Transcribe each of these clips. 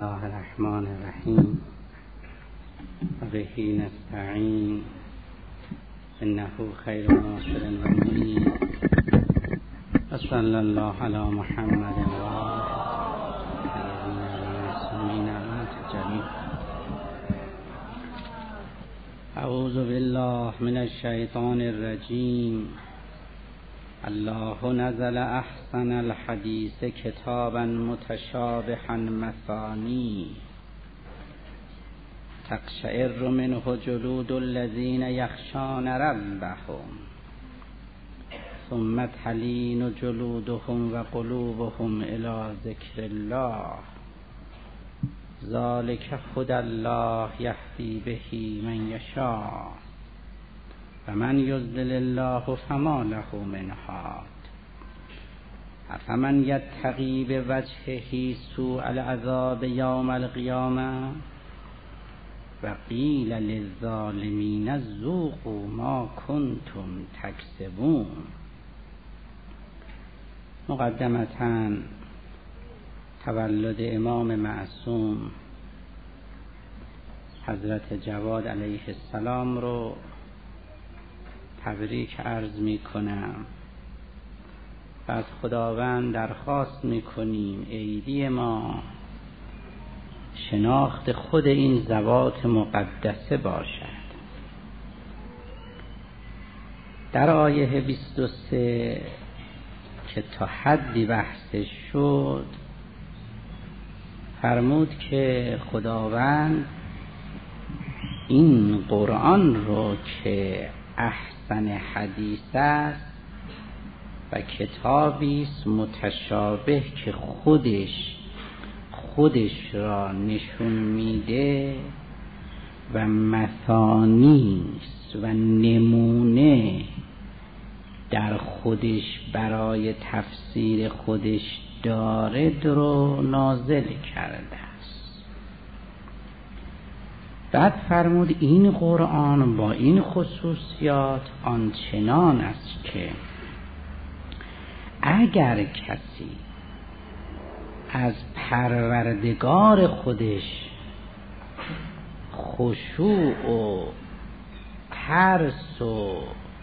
الله الرحمن الرحیم و بهی نستعین انه خیر ناصر و معین و صلی الله علی محمد و آله الطاهرین. اعوذ بالله من الشیطان الرجیم. الله نزل احسن الحدیث کتابا متشابها مثانی تقشعر منه جلود الذین یخشون ربهم ثم تلین جلودهم و قلوبهم الی ذکر الله ذلک هدی الله یهدی به من یشاء و من یضلل الله فما له من هاد افمن یتقی بوجهه سوء العذاب یوم القیامه و قیل للظالمین ذوقوا ما کنتم تکسبون. مقدمتاً تولد امام معصوم حضرت جواد علیه السلام رو تبریک عرض می کنم و از خداوند درخواست می کنیم عیدی ما شناخت خود این ذوات مقدسه باشد. در آیه 23 که تا حدی بحث شد فرمود که خداوند این قرآن رو که احسن حدیث است و کتابی است متشابه که خودش را نشون میده و مثانی است و نمونه در خودش برای تفسیر خودش دارد رو نازل کرده است. بعد فرمود این قرآن با این خصوصیات آنچنان است که اگر کسی از پروردگار خودش خشوع و ترس و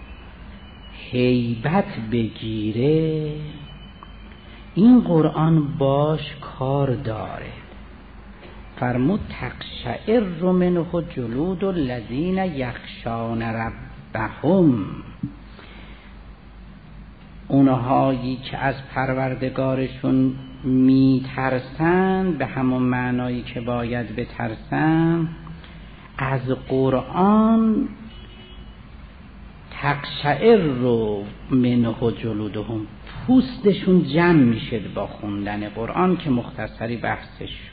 هیبت بگیره این قرآن باش کار داره. فرمود تقشعر منه جلود الذین یخشون ربهم، اونهایی که از پروردگارشون میترسن به همون معنایی که باید بترسن از قرآن تقشعر منه جلودهم، پوستشون جمع میشه با خوندن قرآن که مختصری بحثش شد.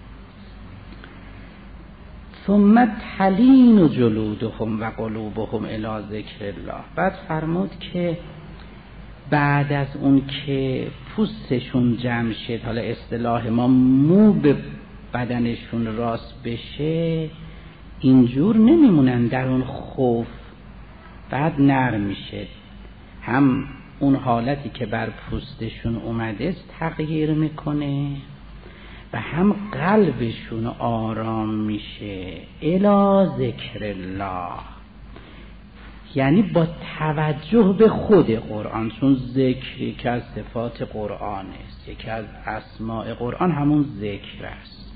ثم تلین جلودهم و قلوبهم الی ذکر الله. بعد فرمود که بعد از اون که پوستشون جمع شد، حالا اصطلاح ما مو به بدنشون راست بشه، اینجور نمیمونن در اون خوف، بعد نرم میشه، هم اون حالتی که بر پوستشون اومده است تغییر میکنه و هم قلبشون آرام میشه الی ذکر الله، یعنی با توجه به خود قرآن، چون ذکر یکی از صفات قرآن است، یکی از اسماء قرآن همون ذکر است.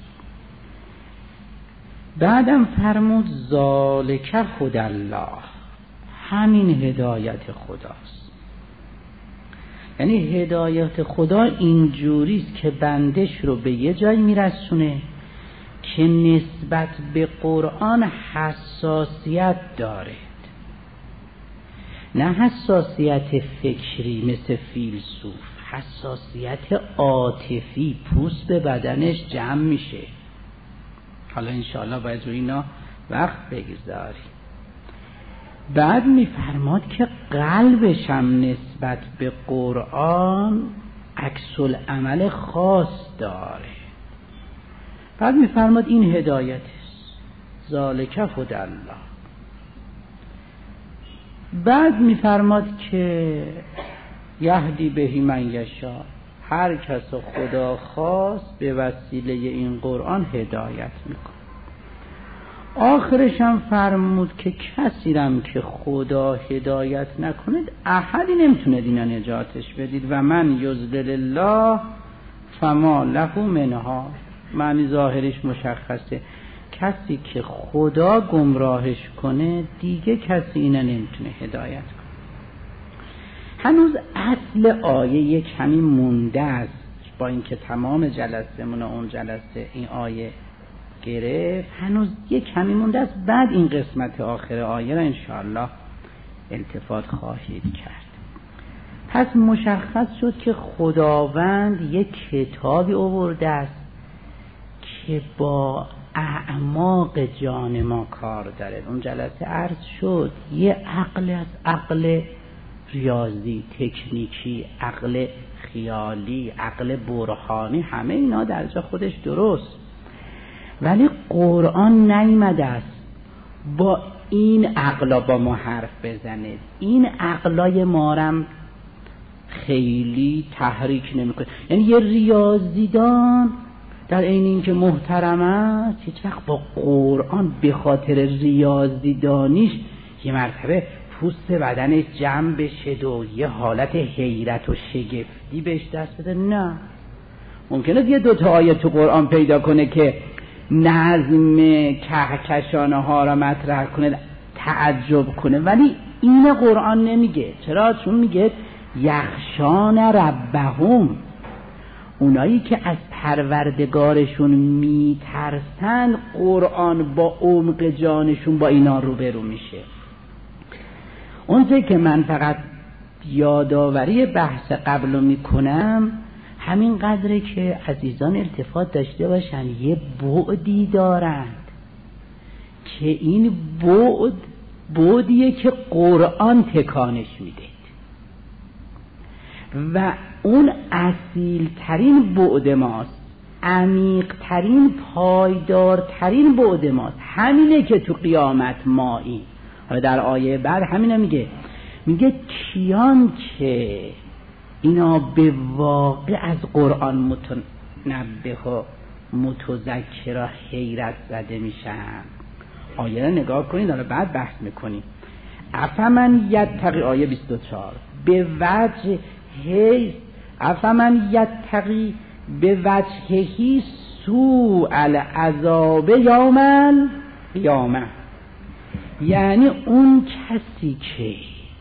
بعدم فرمود ذالک هدی الله، همین هدایت خداست. یعنی هدایت خدا اینجوری است که بندش رو به یه جای میرسونه که نسبت به قرآن حساسیت داره، نه حساسیت فکری مثل فیلسوف، حساسیت عاطفی، پوست به بدنش جمع میشه. حالا انشاءالله باید روی اینا وقت بگذاریم. بعد میفرماد که قلبش هم نسبت به قرآن عکس العمل خاص داره. بعد میفرماد این هدایت است، ذالک هدی الله. بعد میفرماد که یهدی به من یشاء، هر کس خدا خواست به وسیله این قرآن هدایت میکنه. آخرش هم فرمود که کسی رم که خدا هدایت نکنید احدی نمیتونه دینا نجاتش بدید و من یضلل الله فما له من هاد. معنی ظاهرش مشخصه، کسی که خدا گمراهش کنه دیگه کسی اینو نمیتونه هدایت کنه. هنوز اصل آیه یک کمی مونده است، با اینکه تمام جلسه‌مون اون جلسه این آیه گرفت، هنوز یک کمی مونده است. بعد این قسمت آخر آیه را انشاءالله التفات خواهید کرد. پس مشخص شد که خداوند یک کتابی آورده است که با اعماق جان ما کار داره. اون جلسه عرض شد یه عقل از عقل ریاضی، تکنیکی، عقل خیالی، عقل برهانی، همه اینا در جا خودش درست، ولی قرآن نیامده است با این عقلا با ما حرف بزنه. این عقلای مارم خیلی تحریک نمیکنه. یعنی یه ریاضیدان در این اینکه محترم است هیچ وقت با قرآن به خاطر ریاضیدانیش یه مرتبه پوست بدنش جمع بشه و یه حالت حیرت و شگفتی بهش دست بده. نه، ممکنه یه دوتا آیه تو قرآن پیدا کنه که نظم کهکشانه ها را مطرح کنه، تعجب کنه، ولی این قرآن نمیگه. چرا؟ چون میگه یخشان ربهم، اونایی که از پروردگارشون میترسن قرآن با عمق جانشون با اینا روبرو میشه. اونجایی که من فقط یادآوری بحث قبل میکنم همین قدره که عزیزان التفات داشته باشن یه بعدی دارند که این بعدیه که قرآن تکانش میده و اون اصیل ترین بعد ماست، عمیق ترین، پایدارترین بعد ماست. همینه که تو قیامت مایی. حالا در آیه بعد همینه میگه کیان که اینا به واقع از قرآن متنبه و متذکر و حیرت زده میشن. آیه رو نگاه کنید، حالا بعد بحث میکنیم. افمن یتقی، آیه 24، به وجه افمن یتقی به وجههی سوء العذاب یوم القیامه، یعنی اون کسی که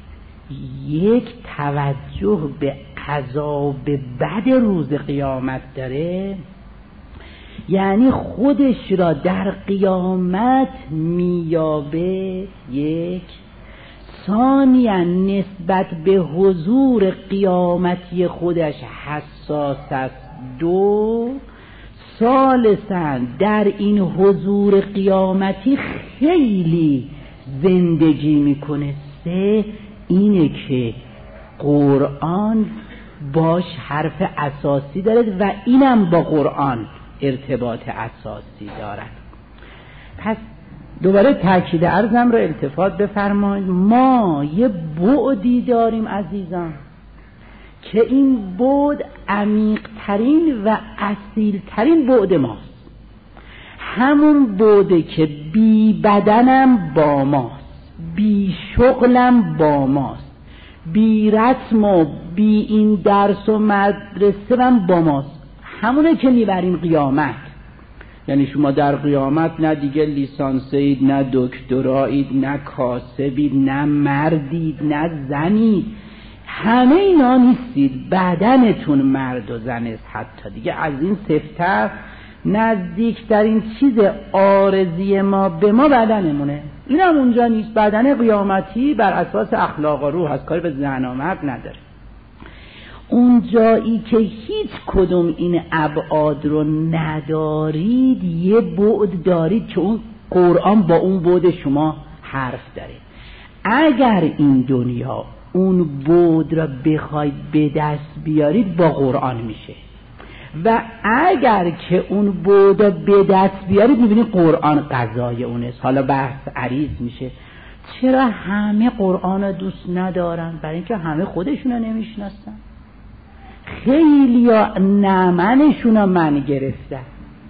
یک توجه به عذاب بد روز قیامت داره، یعنی خودش را در قیامت میابه. یک، ثانیاً نسبت به حضور قیامتی خودش حساس است. دو، ثالثاً در این حضور قیامتی خیلی زندگی میکنه. سه، اینه که قرآن باش حرف اساسی دارد و اینم با قرآن ارتباط اساسی دارد. پس دوباره تاکید عرضم رو التفات بفرمایید. ما یه بعدی داریم عزیزان که این بعد عمیق ترین و اصیل ترین بعد ماست. همون بعده که بی بدنم با ماست، بی شغلم با ماست، بی رسم و بی این درس و مدرسه هم با ماست. همونه که میبریم قیامت. یعنی شما در قیامت نه دیگه لیسانسید، نه دکترایید، نه کاسبید، نه مردید، نه زنید، همه اینا نیستید. بدنتون مرد و زن است. حتی دیگه از این سفتر نزدیک در این چیز عارضی ما به ما بدنمونه. این هم اونجا نیست. بدن قیامتی بر اساس اخلاق و روح از کاری به زن و مرد نداره. اون جایی که هیچ کدوم این ابعاد رو ندارید، یه بعد دارید که اون قرآن با اون بعد شما حرف داره. اگر این دنیا اون بعد را بخواید به دست بیارید با قرآن میشه و اگر که اون بعد را به دست بیارید میبینید قرآن قضای اونست. حالا بحث عریض میشه چرا همه قرآن رو دوست ندارن؟ برای اینکه همه خودشون رو نمیشناسن. خیلی ها نمنشون من گرفتن،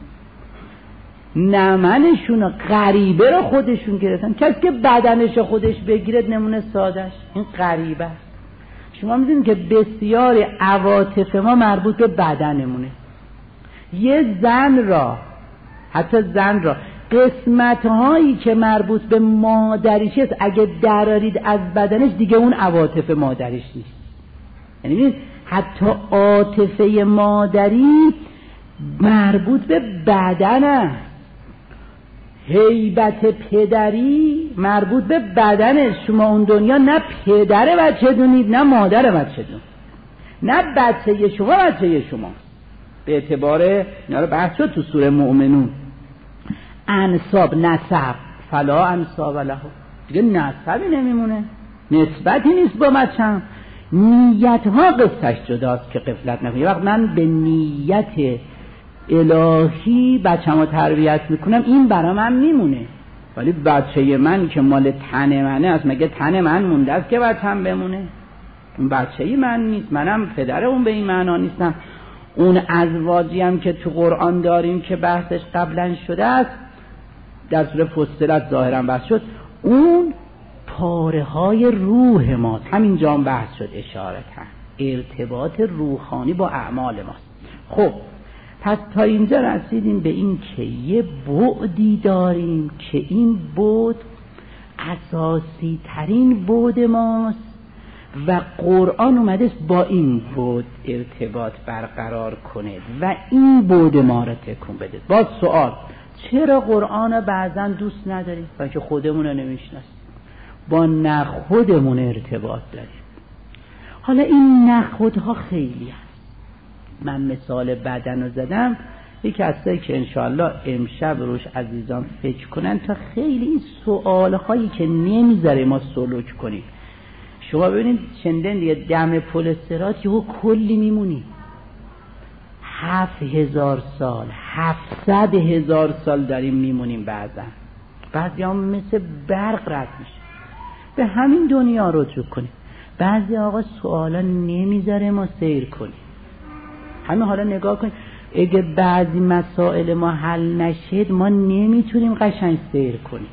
نمنشون غریبه رو خودشون گرفتن. کسی که بدنش خودش بگیرد نمونه سادش این غریبه است. شما میدونید که بسیاری عواطف ما مربوط به بدنمونه. یه زن را، حتی زن را، قسمت هایی که مربوط به مادریش است اگه درارید از بدنش دیگه اون عواطف مادریش نیست. یعنی حتی عاطفه مادری مربوط به بدن است. هیبت پدری مربوط به بدن. شما اون دنیا نه پدر بچه دونید نه مادر بچه دون، نه بچه شما بچه شما. به اعتبار اینا رو بحث شد تو سوره مؤمنون. انساب نسب فلا انساب له، دیگه نسبی نمیمونه، نسبتی نیست با بچه‌م. نیت ها قصهش جداست که غفلت نکنید. وقت من به نیت الهی بچه‌مو تربیت میکنم این برا من میمونه، ولی بچه من که مال تن منه است، مگه تن من مونده است که بچه‌م بمونه؟ اون بچه‌ی من نیست، منم پدر اون به این معنا نیستم. اون ازواجی هم که تو قرآن داریم که بحثش قبلا شده است، در سوره فصلت ظاهرا بحث شد، اون پاره های روح ماست. همینجا هم بحث شد اشارتا، ارتباط روحانی با اعمال ماست. خب پس تا اینجا رسیدیم به این که یه بعدی داریم که این بعد اساسی ترین بعد ماست و قرآن اومده با این بعد ارتباط برقرار کنه و این بعد ما رو تکون بده. باز سوال، چرا قرآن رو بعضا دوست نداریم؟ و که خودمون رو نمیشناسیم، با نخودمون ارتباط داریم. حالا این نخودها خیلی هست. من مثال بدن رو زدم، یکی کسایی که انشاءالله امشب روش عزیزان فکر کنن تا خیلی این سوالهایی که نمیذاره ما سلوک کنیم. شما ببینید چندین دیگه دم پل صراط یهو کلی میمونی، 7000 سال 700,000 سال داریم میمونیم. بعضی هم مثل برق رد میشه. به همین دنیا رجوع کنیم. بعضی آقا سوالا نمیذاره ما سیر کنیم. همین حالا نگاه کنیم، اگه بعضی مسائل ما حل نشد ما نمیتونیم قشنگ سیر کنیم.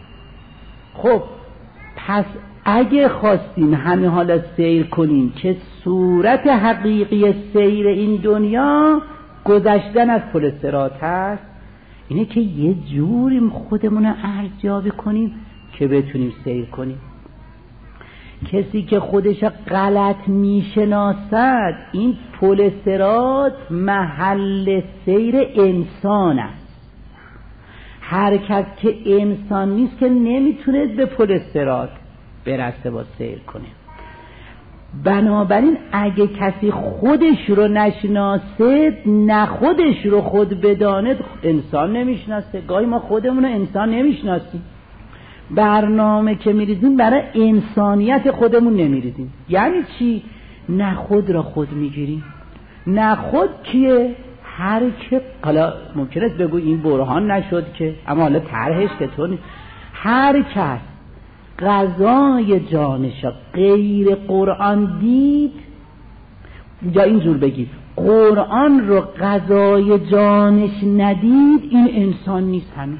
خب پس اگه خواستیم همین حالا سیر کنیم که صورت حقیقی سیر این دنیا گذشتن از پل صراط هست، اینه که یه جوریم خودمون رو ارزیابی کنیم که بتونیم سیر کنیم. کسی که خودش غلط میشناسد این پل صراط محل سیر انسان است. هر کس که انسان نیست که نمیتونه به پل صراط برسه با سیر کنه. بنابراین اگه کسی خودش رو نشناسه، نه خودش رو خود بداند، انسان نمیشناسه. گاهی ما خودمون رو انسان نمیشناسیم، برنامه که میریزیم برای انسانیت خودمون نمیریزیم. یعنی چی؟ نه خود را خود میگیریم. نه خود کیه؟ هر که حالا ممکنه بگو این برهان نشد که، اما حالا طرحش که تو هر کس قضای جانش غیر قرآن دید، یا اینجور بگید قرآن رو قضای جانش ندید، این انسان نیست هنوز.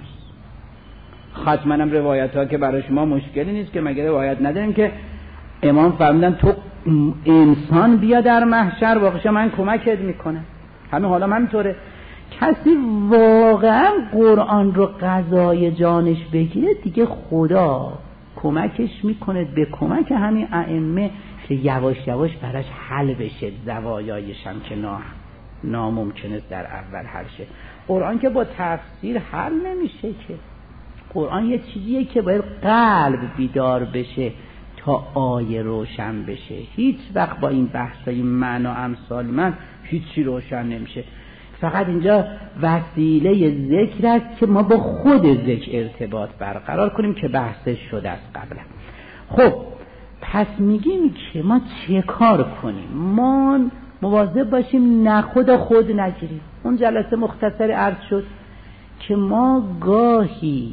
خاتمنم روایت ها که برای شما مشکلی نیست که مگه روایت نداریم که امام فرمودن تو انسان بیا در محشر واقعا من کمکت میکنه. همین حالا من طوره کسی واقعا قرآن رو قضای جانش بگیره دیگه خدا کمکش میکنه به کمک همین ائمه که یواش یواش براش حل بشه زوایایش هم که ناممکنه در اول حل شه. قرآن که با تفسیر حل نمیشه که. قرآن یه چیزیه که باید قلب بیدار بشه تا آیه روشن بشه. هیچ وقت با این بحثای معنا امثال من هیچی روشن نمیشه. فقط اینجا وسیله ذکر است که ما با خود ذکر ارتباط برقرار کنیم که بحثش شده است قبلا. خب پس میگیم که ما چه کار کنیم؟ ما مواظب باشیم نه خود نگیریم. اون جلسه مختصر عرض شد که ما گاهی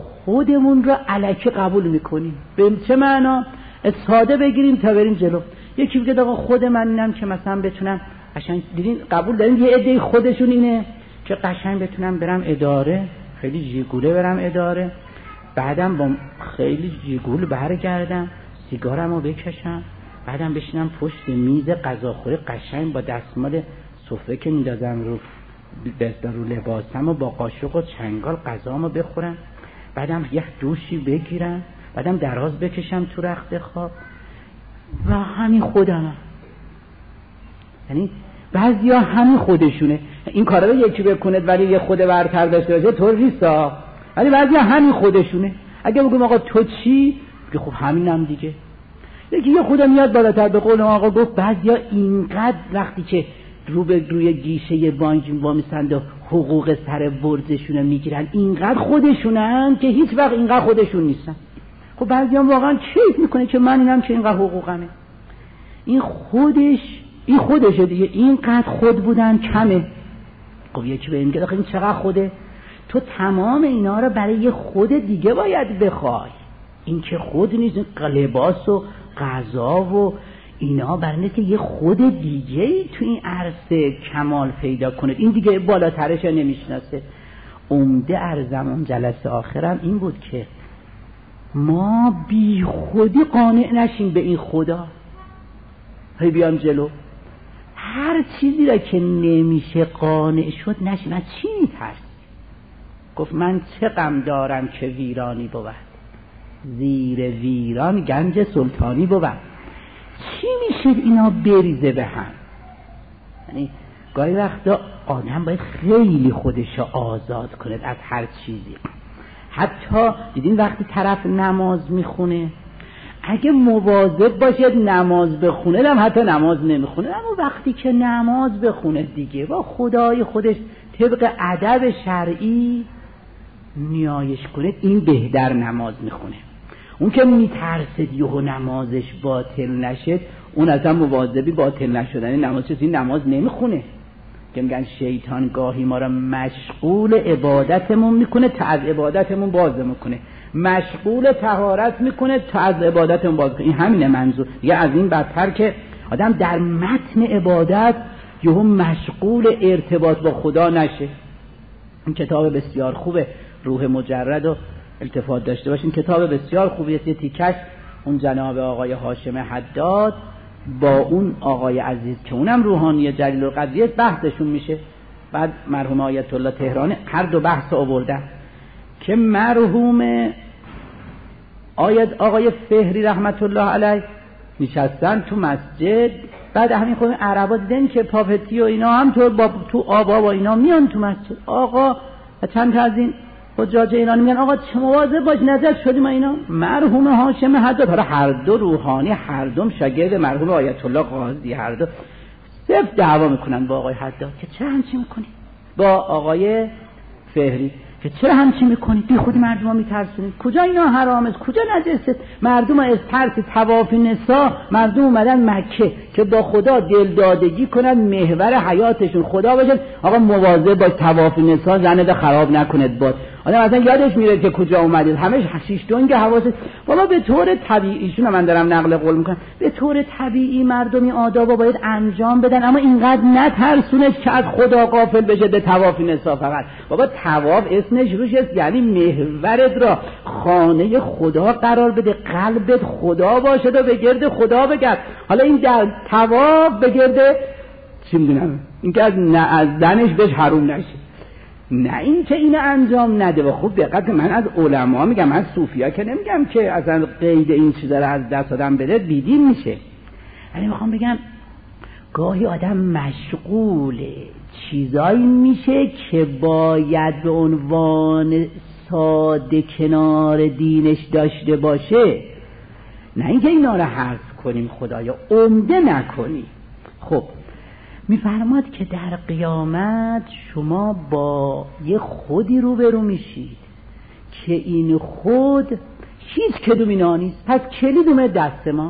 خودمون رو الکی قبول میکنیم. به چه معنا؟ ساده بگیریم تا بریم جلو. یکی بگه آقا خود من اینم که مثلا بتونم قشنگ، دیدین قبول دارین یه عده خودشون اینه که قشنگ بتونم برم اداره، خیلی جیگوله برم اداره، بعدم با خیلی جیگول برگردم سیگارمو بکشم، بعدم بشینم پشت میز غذاخوری قشنگ با دستمال سفره که میندازم رو لباسم و با قاشق و چنگال غذامو بخورم، بعدم یه دوشی بگیرم، بعدم دراز بکشم تو رخت خواب و همین خودمم. یعنی بعضیا همین خودشونه، این کارا رو یکی بکنه ولی یه خود برتر داشته باشه طور نیستا، ولی بعضیا همین خودشونه. اگه بگم آقا تو چی؟ بگه خب همینم دیگه. یکی یه خودم میاد بالاتر، به قول آقا گفت بعضیا اینقدر وقتی که روی گیشه بانک وامیستند و حقوق سر برزشون میگیرن اینقدر خودشونن که هیچ وقت اینقدر خودشون نیستن. خب بعضیا واقعا کیف میکنه که من اینم که اینقدر حقوقمه. این خودشه دیگه، اینقدر خود بودن کمه. خب یکی به این که این چقدر خوده؟ تو تمام اینا رو برای یه خود دیگه باید بخوای. این که خود نیست، لباس و غذا و اینا برای که یه خود دیگه ای تو این عرصه کمال پیدا کنه. این دیگه بالاترش نمیشناسه. عمده ارزمان جلسه آخرم این بود که ما بی خودی قانع نشیم به این خدا. هی بیام جلو هر چیزی را که نمیشه قانع شد نشیم. از چی میترسی؟ گفت من چه غم دارم که ویرانی بود، زیر ویران گنج سلطانی بود. چی میشه اینا بریزه به هم؟ یعنی گاهی وقتا آدم باید خیلی خودشو آزاد کنه از هر چیزی. حتی دیدین وقتی طرف نماز میخونه اگه مواظب باشه نماز بخونه هم حتی نماز نمیخونه، اما وقتی که نماز بخونه دیگه با خدای خودش طبق ادب شرعی نیایش کنه، این بهتر نماز میخونه. اون که میترسد یهو نمازش باطل نشد، اون اصلا مواظبی باطل نشدن نماز چیزی نماز نمیخونه. که میگن شیطان گاهی ما را مشغول عبادتمون میکنه تا از عبادتمون باز میکنه، مشغول طهارت میکنه تا از عبادتمون باز میکنه. این همینه منظور. دیگه از این بدتر که آدم در متن عبادت یهو مشغول ارتباط با خدا نشه. این کتاب بسیار خوبه، روح مجرد و التفات داشته باشین، کتاب بسیار خوبیه. یه تیکش اون جناب آقای هاشم حداد با اون آقای عزیز که اونم روحانی جلیل القدریه بحثشون میشه. بعد مرحوم آیت الله تهرانی هر دو بحث آوردن که مرحوم آقای فهری رحمت الله علیه نشستن تو مسجد، بعد همین خود عربا دیدن که پاپتی و اینا هم تو آبا و اینا میان تو مسجد. آقا چند تا از این حجاج ایرانی میگن آقا چه مواظب باش نجات شدیم اینا. مرحوم هاشم حداد، حالا هر دو روحانی، هر دوم شاگرد مرحوم آیت الله قاضی، هر دو صرف دعوا میکنن با آقای حداد که چرا همچین میکنی، با آقای فهری که چرا همچین میکنی، بی خودی مردم ها میترسونید، کجا اینا حرامه، کجا نجسه. مردم از ترس طواف نسا مردم اومدن مکه که با خدا دلدادگی کنن، محور حیاتشون خدا باشه. آقا مواظب باش طواف نسا زنده خراب نکنید. باز آدم اصلا یادش میره که کجا اومدید، همه شیش دنگ حواست. بابا به طور طبیعیشون من دارم نقل قول میکنم، به طور طبیعی مردمی آدابا باید انجام بدن، اما اینقدر نترسونش که از خدا غافل بشه به طواف نسا. فقط بابا طواف اسمش روش است، یعنی محورت را خانه خدا قرار بده، قلبت خدا باشه و به گرد خدا بگرد. حالا این در طواف به گرد چی میدونم این که از دنش بهش حروم نشه، نه این که اینو انجام نده. و خوب دقت، من از علما میگم، من صوفیا که نمیگم که اصلا قید این چیزا رو از دست آدم بده بیدین میشه. یعنی میخوام بگم گاهی آدم مشغول چیزایی میشه که باید به عنوان ساده کنار دینش داشته باشه، نه اینکه اینا رو حذف کنیم خدایا، عمده نکنیم. خب میفرماد که در قیامت شما با یه خودی روبرو میشید که این خود هیچ کدوم اینا نیست. پس کلید اومد دست ما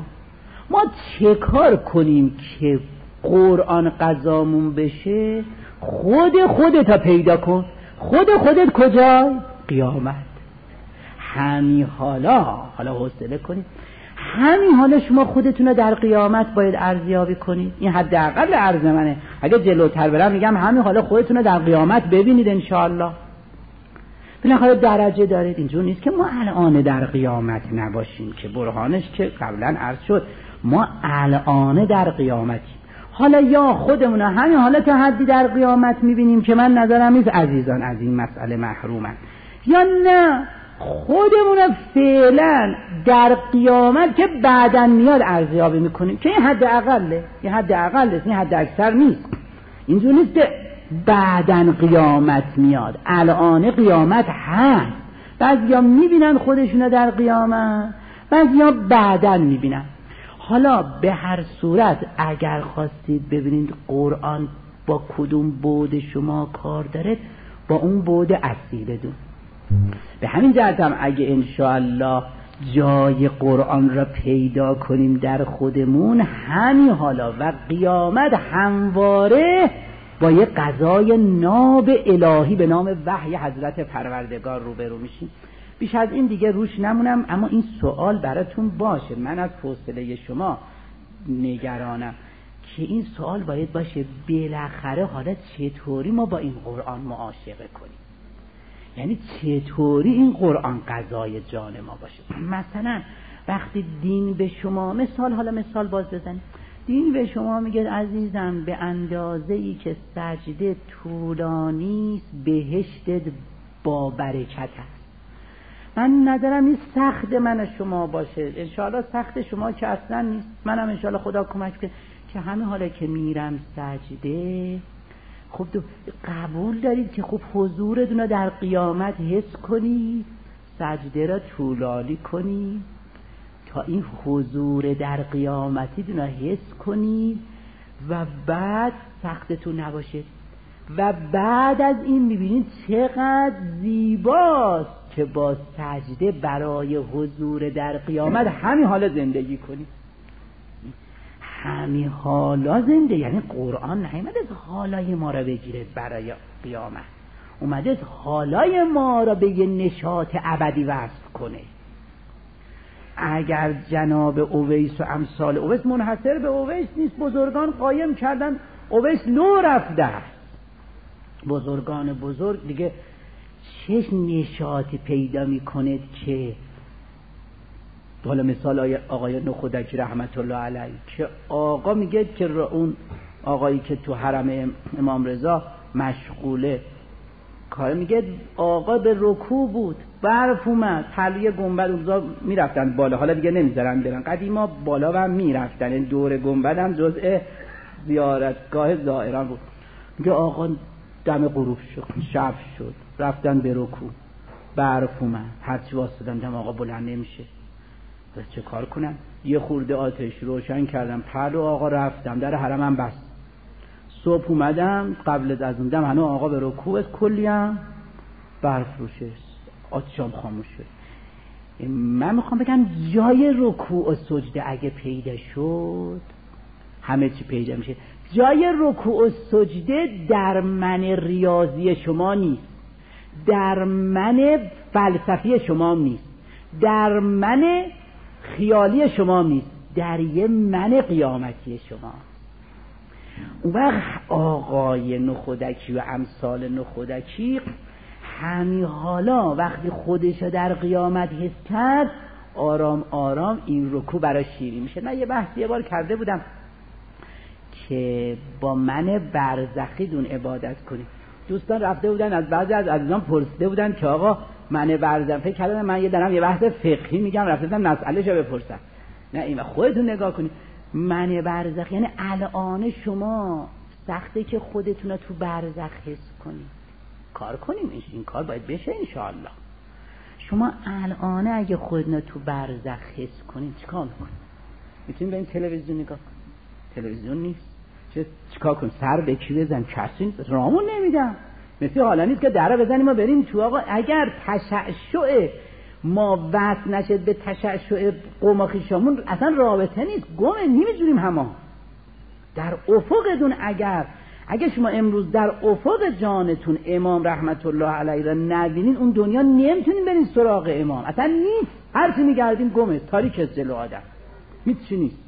چه کار کنیم که قرآن قضامون بشه؟ خودت پیدا کن. خودت کجای؟ قیامت. همین حالا حوصله کنیم، همین حالا شما خودتون رو در قیامت باید ارزیابی کنید. این حداقل عرض منه. اگه جلوتر برم میگم همین حالا خودتون رو در قیامت ببینید انشاءالله. بالاخره درجه دارید. اینجور نیست که ما الان در قیامت نباشیم، که برهانش که قبلا عرض شد ما الان در قیامتیم. حالا یا خودمون همین حالت حدی در قیامت میبینیم که من نظرم نیست عزیزان از این مسئله محرومن، یا نه خودمون فعلا در قیامت که بعداً میاد ارزیابی میکنیم، که این حد اقله، این حد اقله، این حد اکثر نیست. اینجور نیست که بعداً قیامت میاد، الان قیامت هست. بعضیا میبینن خودشون در قیامت، بعضیا بعداً میبینن. حالا به هر صورت اگر خواستید ببینید قرآن با کدوم بعد شما کار داره، با اون بعد اصلی بدون. به همین جهت هم اگه انشاءالله جای قرآن را پیدا کنیم در خودمون، همین حالا و قیامت همواره با یه قضای ناب الهی به نام وحی حضرت پروردگار روبرو میشیم. بیش از این دیگه روش نمونم، اما این سوال براتون باشه. من از فاصله شما نگرانم که این سوال باید باشه بالاخره حالا چطوری ما با این قرآن معاشقه کنیم، یعنی چطوری این قرآن قضای جان ما باشه. مثلا وقتی دین به شما مثال باز بزنید، دین به شما میگه عزیزم به اندازه‌ای که سجده طولانی است بهشتت با برکت است. من ندارم این سخت من شما باشه، انشاءالله سخت شما که اصلا نیست، منم انشاءالله خدا کمک کنه که همه حالا که میرم سجده خب قبول دارید که خب حضورتون رو در قیامت حس کنید، سجده را طولانی کنید تا این حضور در قیامتی رو حس کنید و بعد سختتون نباشه. و بعد از این میبینید چقدر زیباست که با سجده برای حضور در قیامت همین حالا زندگی کنید، همین حالا زنده. یعنی قرآن نیامده حالای ما را بگیره برای قیامت، اومده حالای ما را به یه نشاط ابدی وصل کنه. اگر جناب اویس و امثال اویس، منحصر به اویس نیست، بزرگان قایم کردن اویس لو رفته است. بزرگان بزرگ دیگه چه نشاطی پیدا میکنه که حالا مثال آقای نخودکی رحمت الله علیه که آقا میگه که اون آقایی که تو حرم امام رضا مشغوله کار، میگه آقا به رکوع بود، برف اومد، پلوی گنبد اونجا میرفتن بالا، حالا دیگه نمیذارن برن، قدیما بالا هم میرفتن، این دور گنبد هم جزء زیارتگاه زائران بود. میگه آقا دم غروب شد، شب شد، رفتن به رکوع، برف اومد، هرچی واسطن دم آقا بلند نمیشه، چه کار کنم؟ یه خورده آتش روشن کردم، پلو آقا رفتم، در حرمم بست. صبح اومدم قبل از اون دم هنوز آقا به رکوع کلی هم برف روشه، آتشام خاموش شد. من میخوام بگم جای رکوع و سجده اگه پیدا شد همه چی پیدا میشه. جای رکوع و سجده در من ریاضی شما نیست، در من فلسفی شما نیست، در من خیالی شما نیست، در یه من قیامتی شما. اون وقت آقای نخودکی و امثال نخودکی همین حالا وقتی خودش در قیامت حس کرد، آرام آرام این رکوع برای شیرین میشه. من یه بحث یه بار کرده بودم که با من برزخی دون عبادت کنیم. دوستان رفته بودن از بعضی از عزیزان پرسیده بودن که آقا من برزخی، فکر کردم من یه دارم یه بحث فقهی میگم، رفته بودن مسئله شو بپرسن. نه این خودتون نگاه کنید، من برزخ یعنی الان شما سخته که خودتون رو تو برزخ حس کنید. کار کنیم، این کار باید بشه انشاءالله. شما الان اگه خودتون رو تو برزخ حس کنید چیکار میکنید؟ میتونید به این تلویزیون نگاه کنید، تلویزیون نیست، چیکار کنید؟ سر به کی بزن؟ کسی رامون نمیدم. مثل حالا نیست که دره بزنیم ما بریم تو. آقا اگر تشعشع ما وصل نشد به تشعشع قوم و خویشامون اصلا رابطه نیست، گمه، نمیذاریم همه در افقتون. اگر شما امروز در افق جانتون امام رحمت الله علیه را نبینین، اون دنیا نمیتونین برین سراغ امام، اصلا نیست، هر چی میگردین گمه، تاریک جلو آدم. هیچی نیست.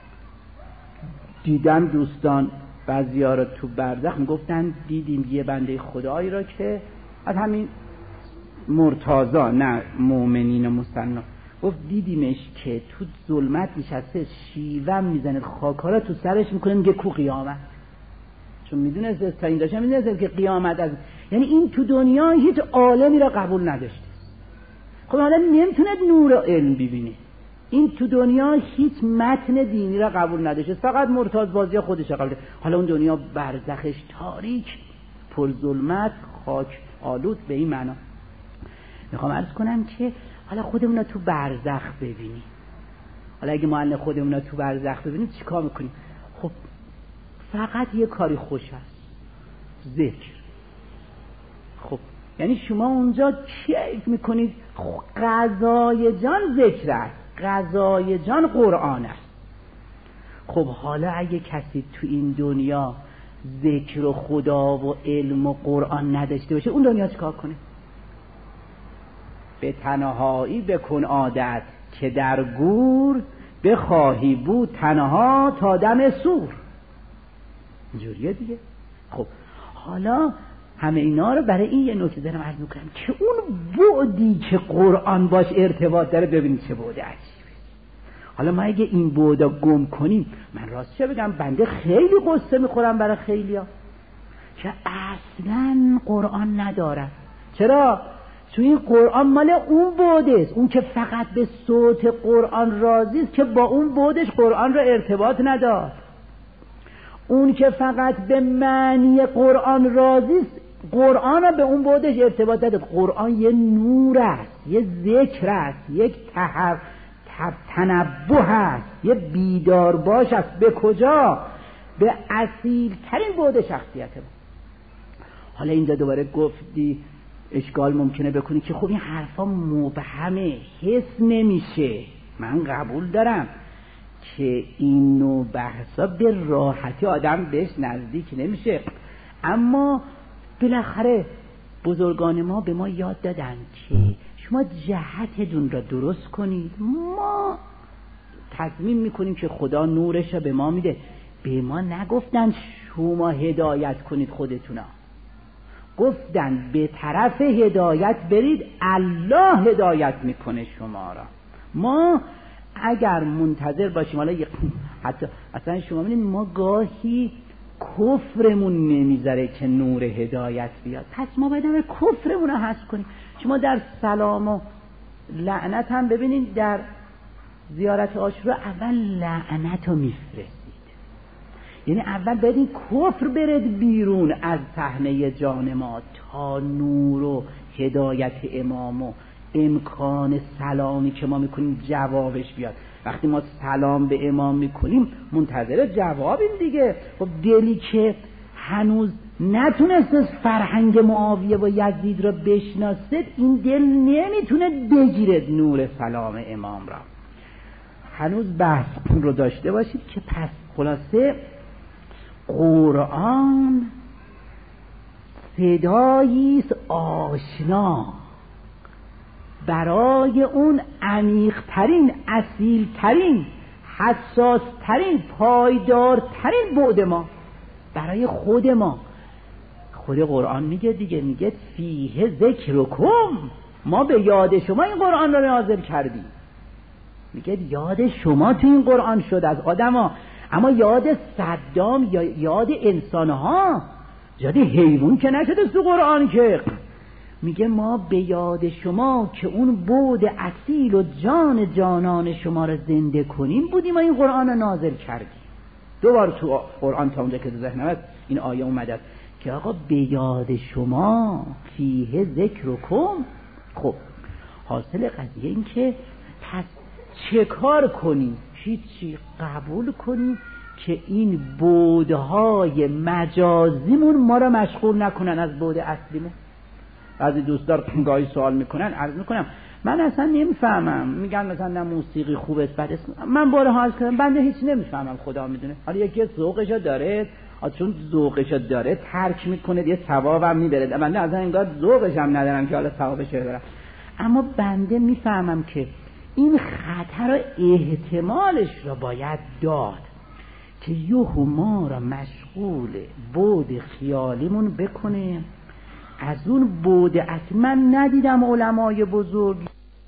دیدم دوستان بعضیا رو تو برزخ میگفتن دیدیم یه بنده خدایی را که از همین مرتضی، نه مؤمنین و مسلمان، گفت دیدیمش که تو ظلمت نشسته، شیون میزنه، خاکارا تو سرش میکنه، میگه کو قیامت. چون میدونه تا این داشته میدونه که قیامت از، یعنی این تو دنیا هیچ عالمی را قبول نداشته. خب حالا نمیتونه نور و علم ببینه. این تو دنیا هیچ متن دینی را قبول نداشته، فقط مرتضی بازی خودش قبول. حالا اون دنیا برزخش تاریک، پر ظلمت، خاک آلود. به این معنا میخوام عرض کنم که حالا خودمون رو تو برزخ ببینیم. حالا اگه ما خودمون رو تو برزخ ببینیم چیکار میکنیم؟ خب فقط یه کاری خوش هست، ذکر. خب یعنی شما اونجا کیف میکنید؟ غذای جان ذکر است، غذای جان قرآن است. خب حالا اگه کسی تو این دنیا ذکر و خدا و علم و قرآن نداشته باشه، اون دنیا چیکار کنه؟ به تنهایی بکن عادت که در گور، بخواهی بود تنها تا دم سور. اینجوریه دیگه. خب حالا همه اینا رو برای این یه نکته دارم عرض میکنم که اون بعدی که قرآن باش ارتباط داره ببینید چه بعد عجیبه. حالا ما اگه این بعدا گم کنیم، من راست چه بگم، بنده خیلی قصه میخورم برای خیلیا که اصلا قرآن ندارن. چرا؟ چون این قرآن مال اون بعده است، اون که فقط به صوت قرآن راضی است که با اون بعدش قرآن را ارتباط نداد. اون که فقط به معنی قرآن راضی است، قرآن را به اون بعدش ارتباط نداد. قرآن یه نور است، یه ذکر است، یک تنبه است، یه بیدار باش است. به کجا؟ به اصیل ترین بعد شخصیت ما. حالا اینجا دوباره گفتی اشکال ممکنه بکنی که خب این حرفا مبهمه، حس نمیشه. من قبول دارم که این نوع بحثا به راحتی آدم بهش نزدیک نمیشه، اما بالاخره بزرگان ما به ما یاد دادن که شما جهتتون را درست کنید. ما تصمیم میکنیم که خدا نورش را به ما میده. به ما نگفتن شما هدایت کنید خودتونا، گفتن به طرف هدایت برید، الله هدایت میکنه شما را. ما اگر منتظر باشیم، حالا حتی اصلا شما ببینید ما گاهی کفرمون نمیذاره که نور هدایت بیاد، پس ما باید همه کفرمون رو حذف کنیم. شما در سلام و لعنت هم ببینید، در زیارت عاشورا اول لعنت رو میفرستید، یعنی اول باید این کفر برد بیرون از صحنه جان ما تا نور و هدایت امام و امکان سلامی که ما میکنیم جوابش بیاد. وقتی ما سلام به امام میکنیم منتظر جوابیم دیگه. خب دلی که هنوز نتونست فرهنگ معاویه و یزید را بشناسد، این دل نمیتونه بگیرد نور سلام امام را. هنوز بحث رو داشته باشید که پس خلاصه قرآن صداییست آشنا برای اون عمیق‌ترین، اصیل‌ترین، حساس‌ترین، پایدارترین بعد ما، برای خود ما. خود قرآن میگه دیگه، میگه فیه ذکرکم، ما به یاد شما این قرآن رو نازل کردیم. میگه یاد شما تو این قرآن شد از آدما، اما یاد صدام یا یاد انسانها، یاد حیوان که نشده تو قرآن که. میگه ما به یاد شما که اون بود اصیل و جان جانان شما رو زنده کنیم بودیم و این قرآن رو نازل کردیم. دوبار تو قرآن تا اونجا که تو ذهنم هست این آیه اومده که آقا به یاد شما فیه ذکرکم. خب حاصل قضیه این که پس چه کار کنیم؟ چی قبول کنیم که این بودهای مجازیمون ما رو مشغول نکنن از بود اصلیمون. بعضی دوستان گاهی سوال میکنن، عرض میکنم من اصلا نمیفهمم، میگن مثلا نه موسیقی خوبه بده. من بارها عرض کردم بنده هیچ نمیفهمم، خدا میدونه. حالا یکی ذوقشو داره، چون ذوقشو داره ترک میکنه، یه ثوابم میبره. بنده اصلا انگار ذوقش هم ندارم که حالا ثوابش ببرم. اما بنده میفهمم که این خطر و احتمالش را باید داد که یهو ما را مشغول بعد خیالیمون بکنه از اون بعد اصلی. من ندیدم علمای بزرگ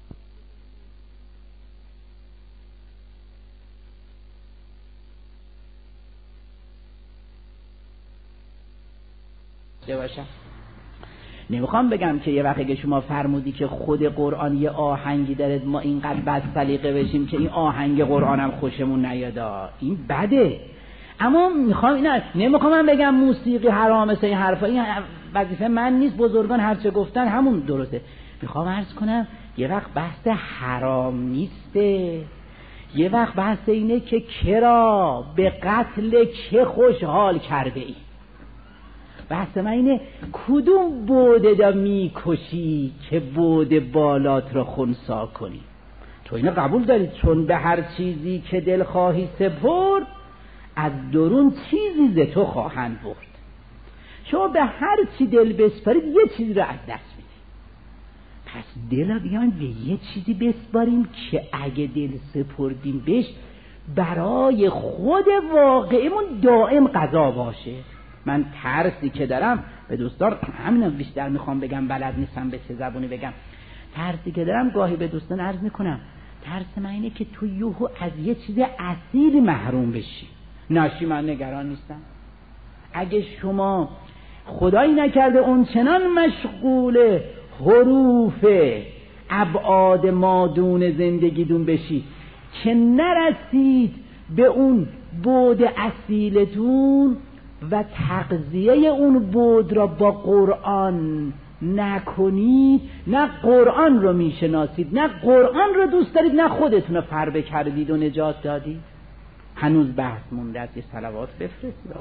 باشم. نمیخوام بگم که یه وقتی که شما فرمودی که خود قرآن یه آهنگی داره ما اینقدر بد سلیقه بشیم که این آهنگ قرآن هم خوشمون نیاد، این بده. اما نمیخوام من بگم موسیقی حرامه، این حرفا این وظیفه من نیست، بزرگان هر چه گفتن همون درسته. میخوام عرض کنم یه وقت بحث حرام نیسته، یه وقت بحث اینه که کرا به قتل چه خوشحال کرده ای. بحث من اینه کدوم بوده دا میکشی که بوده بالات را خنثی کنی. تو اینو قبول دارید چون به هر چیزی که دل خواهی سپرد از درون چیزی ز تو خواهند برد. شما به هر چی دل بسپارید یه چیزی رو از دست میدید. پس دل بیان به یه چیزی بسپاریم که اگه دل سپردیم بهش برای خود واقعیمون دائم قضا باشه. من ترسی که دارم به دوستان همین بیشتر میخوام بگم، بلد نیستم به چه زبونی بگم. ترسی که دارم گاهی به دوستان عرض میکنم، ترس من اینه که تو یهو از یه چیز اصیل محروم بشی. ناشی من نگران نیستم. اگه شما خدایی نکرده اون چنان مشغول حروف ابعاد مادون زندگیتون بشی که نرسید به اون بعد اصیلتون و تغذیه اون بعد را با قرآن نکنید، نه قرآن رو میشناسید، نه قرآن رو دوست دارید، نه خودتون رو فربه کردید و نجات دادید. هنوز بحث مونده است. یه صلوات بفرستید.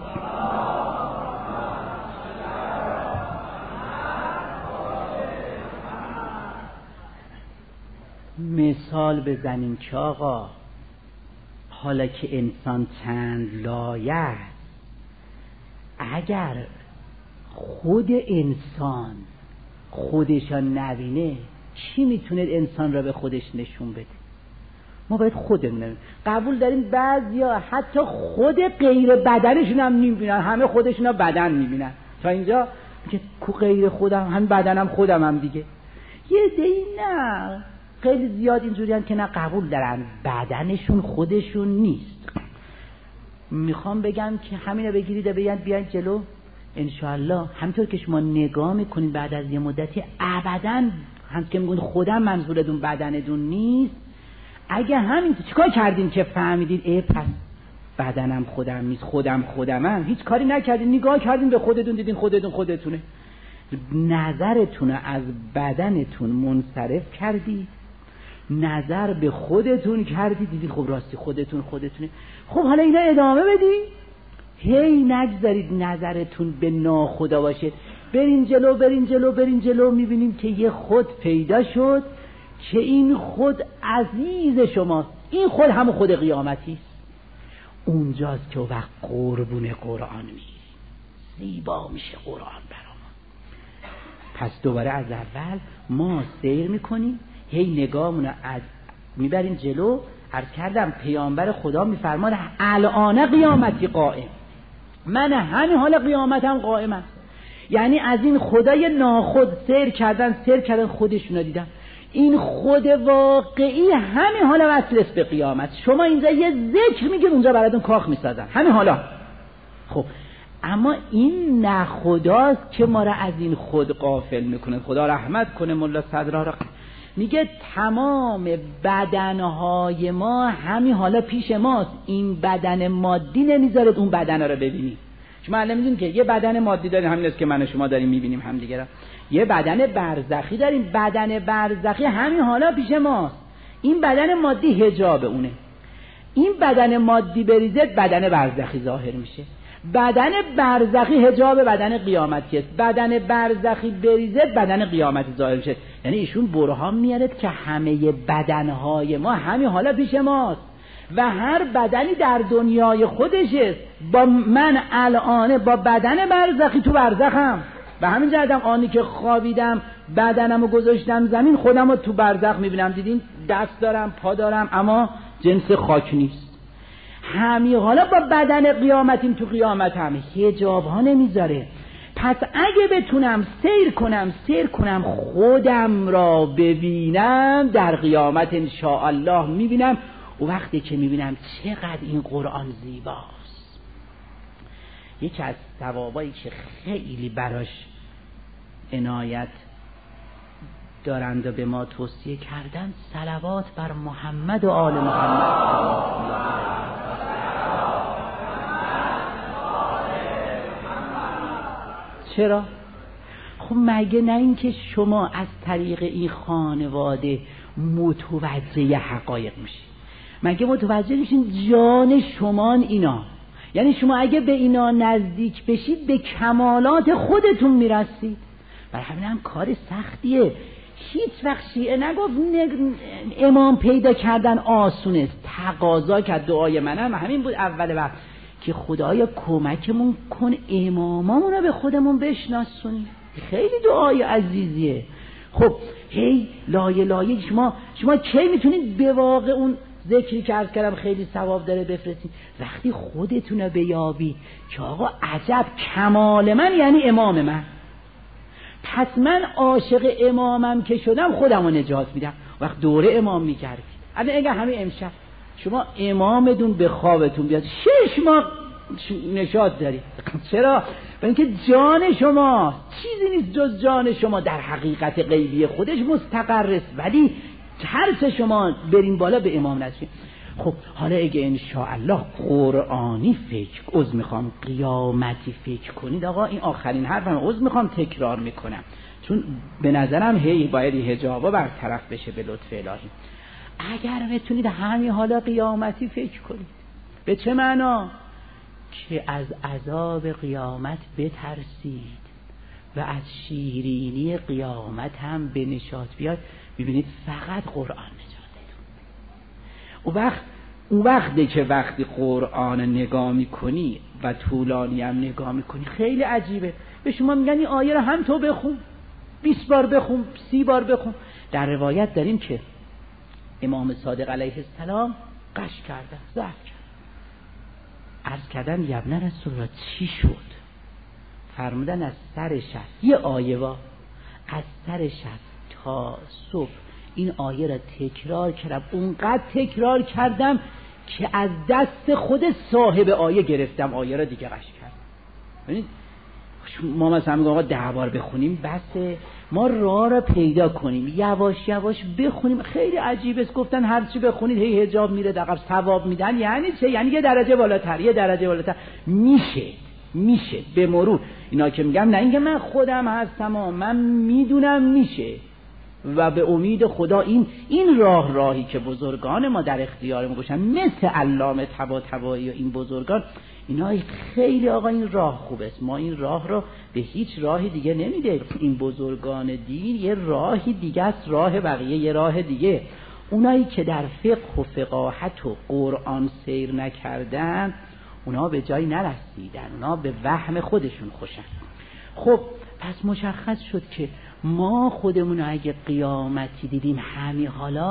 مثال بزنیم که آقا حالا که انسان چند لایه است، اگر خود انسان خودشان نبینه چی میتونه انسان را به خودش نشون بده؟ ما باید خودمون قبول داریم. بعضیا حتی خود غیر بدنشون هم نمیبینن، همه خودشون ها بدن میبینن. تا اینجا که کو غیر خودم هم بدنم خودم هم دیگه. یه دی نه خیلی زیاد اینجوری هم که نه قبول دارن بدنشون خودشون نیست. میخوام بگم که همینو بگیرید بیاین جلو انشاءالله. همطور که شما نگاه میکنید بعد از یه مدتی ابداً هم که میگن خودم منظورتون بدنتون نیست. اگه همین چیکار کردیم که فهمیدید پس بدنم خودم نیست، خودمم، هیچ کاری نکردین، نگاه کردین به خودتون دیدین خودتونه. نظرتون از بدنتون منصرف کردید، نظر به خودتون کردید، دیدید خب راستی خودتونه. خب حالا اینا ادامه بدید، هی نگذارید نظرتون به ناخدا باشه. برین جلو میبینیم که یه خود پیدا شد که این خود عزیز شماست. این خود همون خود قیامتی است. اونجاست که وقت قربون قرآن میگیری، زیبا میشه قرآن برامون. پس دوباره از اول ما سیر میکنیم، هی نگاهمون از میبریم جلو. عرض کردم پیامبر خدا میفرماد الان قیامتی قائم، من همین حال قیامتم قائمم. یعنی از این خدای ناخود سیر کردن خودشون دیدن. این خود واقعی همین حالا وصل است به قیامت. شما اینجا یه ذکر میگید اونجا براتون کاخ میسازن همین حالا. خب اما این نخداست که ما را از این خود غافل میکنه. خدا رحمت کنه ملا صدرا را. میگه تمام بدنهای ما همین حالا پیش ماست. این بدن مادی نمیذاره اون بدن رو ببینی. شما الان میدونید که یه بدن مادی داریم، همین است که من و شما داریم میبینیم همدیگه را. یه بدن برزخی داریم، بدن برزخی همین حالا پیش ماست. این بدن مادی حجاب اونه. این بدن مادی بریزه بدن برزخی ظاهر میشه. بدن برزخی حجاب بدن قیامتی است. بدن برزخی بریزه بدن قیامتی ظاهر میشه. یعنی ایشون برهان میارد که همه بدنهای ما همین حالا پیش ماست و هر بدنی در دنیای خودشه. با من الان با بدن برزخی تو برزخم. به همین جهتم آنی که خوابیدم بدنمو گذاشتم زمین خودمو تو برزخ میبینم. دیدین دست دارم، پا دارم، اما جنس خاک نیست. همین حالا با بدن قیامتیم، تو قیامت هم حجاب ها نمیذاره. پس اگه بتونم سیر کنم خودم را ببینم، در قیامت انشاءالله میبینم. و وقتی که میبینم چقدر این قرآن زیباست، یکی از ثوابایی که خیلی براش عنایت دارند و به ما توصیه کردن، صلوات بر محمد و آل محمد. چرا؟ خب مگه نه اینکه شما از طریق این خانواده متوجه حقایق میشید؟ مگه متوجه میشین جان شما اینا؟ یعنی شما اگه به اینا نزدیک بشید به کمالات خودتون میرسید. برای همین هم کار سختیه. هیچ وقت شیعه نگفت امام پیدا کردن آسونه است. تقاضا کرد، دعای منم همین بود اول وقت که خدایا کمکمون کن امامامون رو به خودمون بشناسونی. خیلی دعای عزیزیه. خب هی لایه شما کی میتونید به واقع اون ذکری که عرض کردم خیلی ثواب داره بفرستید؟ وقتی خودتون رو بیابید که آقا عجب کمال من یعنی امام من، پس من عاشق امامم که شدم خودم رو نجات میدم. وقت دوره امام میکردید. الان اگه همین امشب شما امامتون به خوابتون بیاد 6 ماه نشاط دارید. چرا؟ برای اینکه جان شما چیزی نیست جز جان شما در حقیقت غیبی خودش مستقر است، ولی ترس شما برین بالا به امام نرسید. خب حالا اگه انشاءالله قرآنی میخوام قیامتی فکر کنید، آقا این آخرین حرفم میخوام تکرار میکنم، چون به نظرم باید حجابا برطرف بشه به لطف الهی. اگر بتونید همین حالا قیامتی فکر کنید، به چه معنا؟ که از عذاب قیامت بترسید و از شیرینی قیامت هم به نشاط بیاد. ببینید فقط قرآن نجاتتون. اون وقتی که وقتی قرآن نگاه میکنی و طولانی هم نگاه میکنی خیلی عجیبه. به شما میگن این آیه رو هم تو بخون، 20 بار بخون، 30 بار بخون. در روایت داریم که امام صادق علیه السلام قش کردن، ضعف کردن، عرض کردن ابن رسول الله چی شد؟ فرمودن از سر شب یه آیه از سر شب تا صبح این آیه را تکرار کردم، اونقدر تکرار کردم که از دست خود صاحب آیه گرفتم آیه را دیگه قش کردم. ببینید ما مثلا میگم آقا 10 بار بخونیم بسه، ما راه را پیدا کنیم، یواش یواش بخونیم. خیلی عجیب است، گفتن هر چی بخونید هی حجاب میره عقب، ثواب میدن. یعنی چه؟ یعنی یه درجه بالاتر میشه به مرور. اینا که میگم نه اینکه من خودم هستم، من میدونم میشه و به امید خدا این راهی که بزرگان ما در اختیار ما گذاشتن، مثل علامه طباطبایی و این بزرگان، اینا خیلی آقا این راه خوب است. ما این راه رو به هیچ راهی دیگه نمیده. این بزرگان دین یه راهی دیگه است، راه بقیه یه راه دیگه. اونایی که در فقه و فقاهت و قرآن سیر نکردن، اونا به جایی نرسیدن، اونا به وهم خودشون خوشن. خب پس مشخص شد که ما خودمون اگه قیامتی دیدیم همین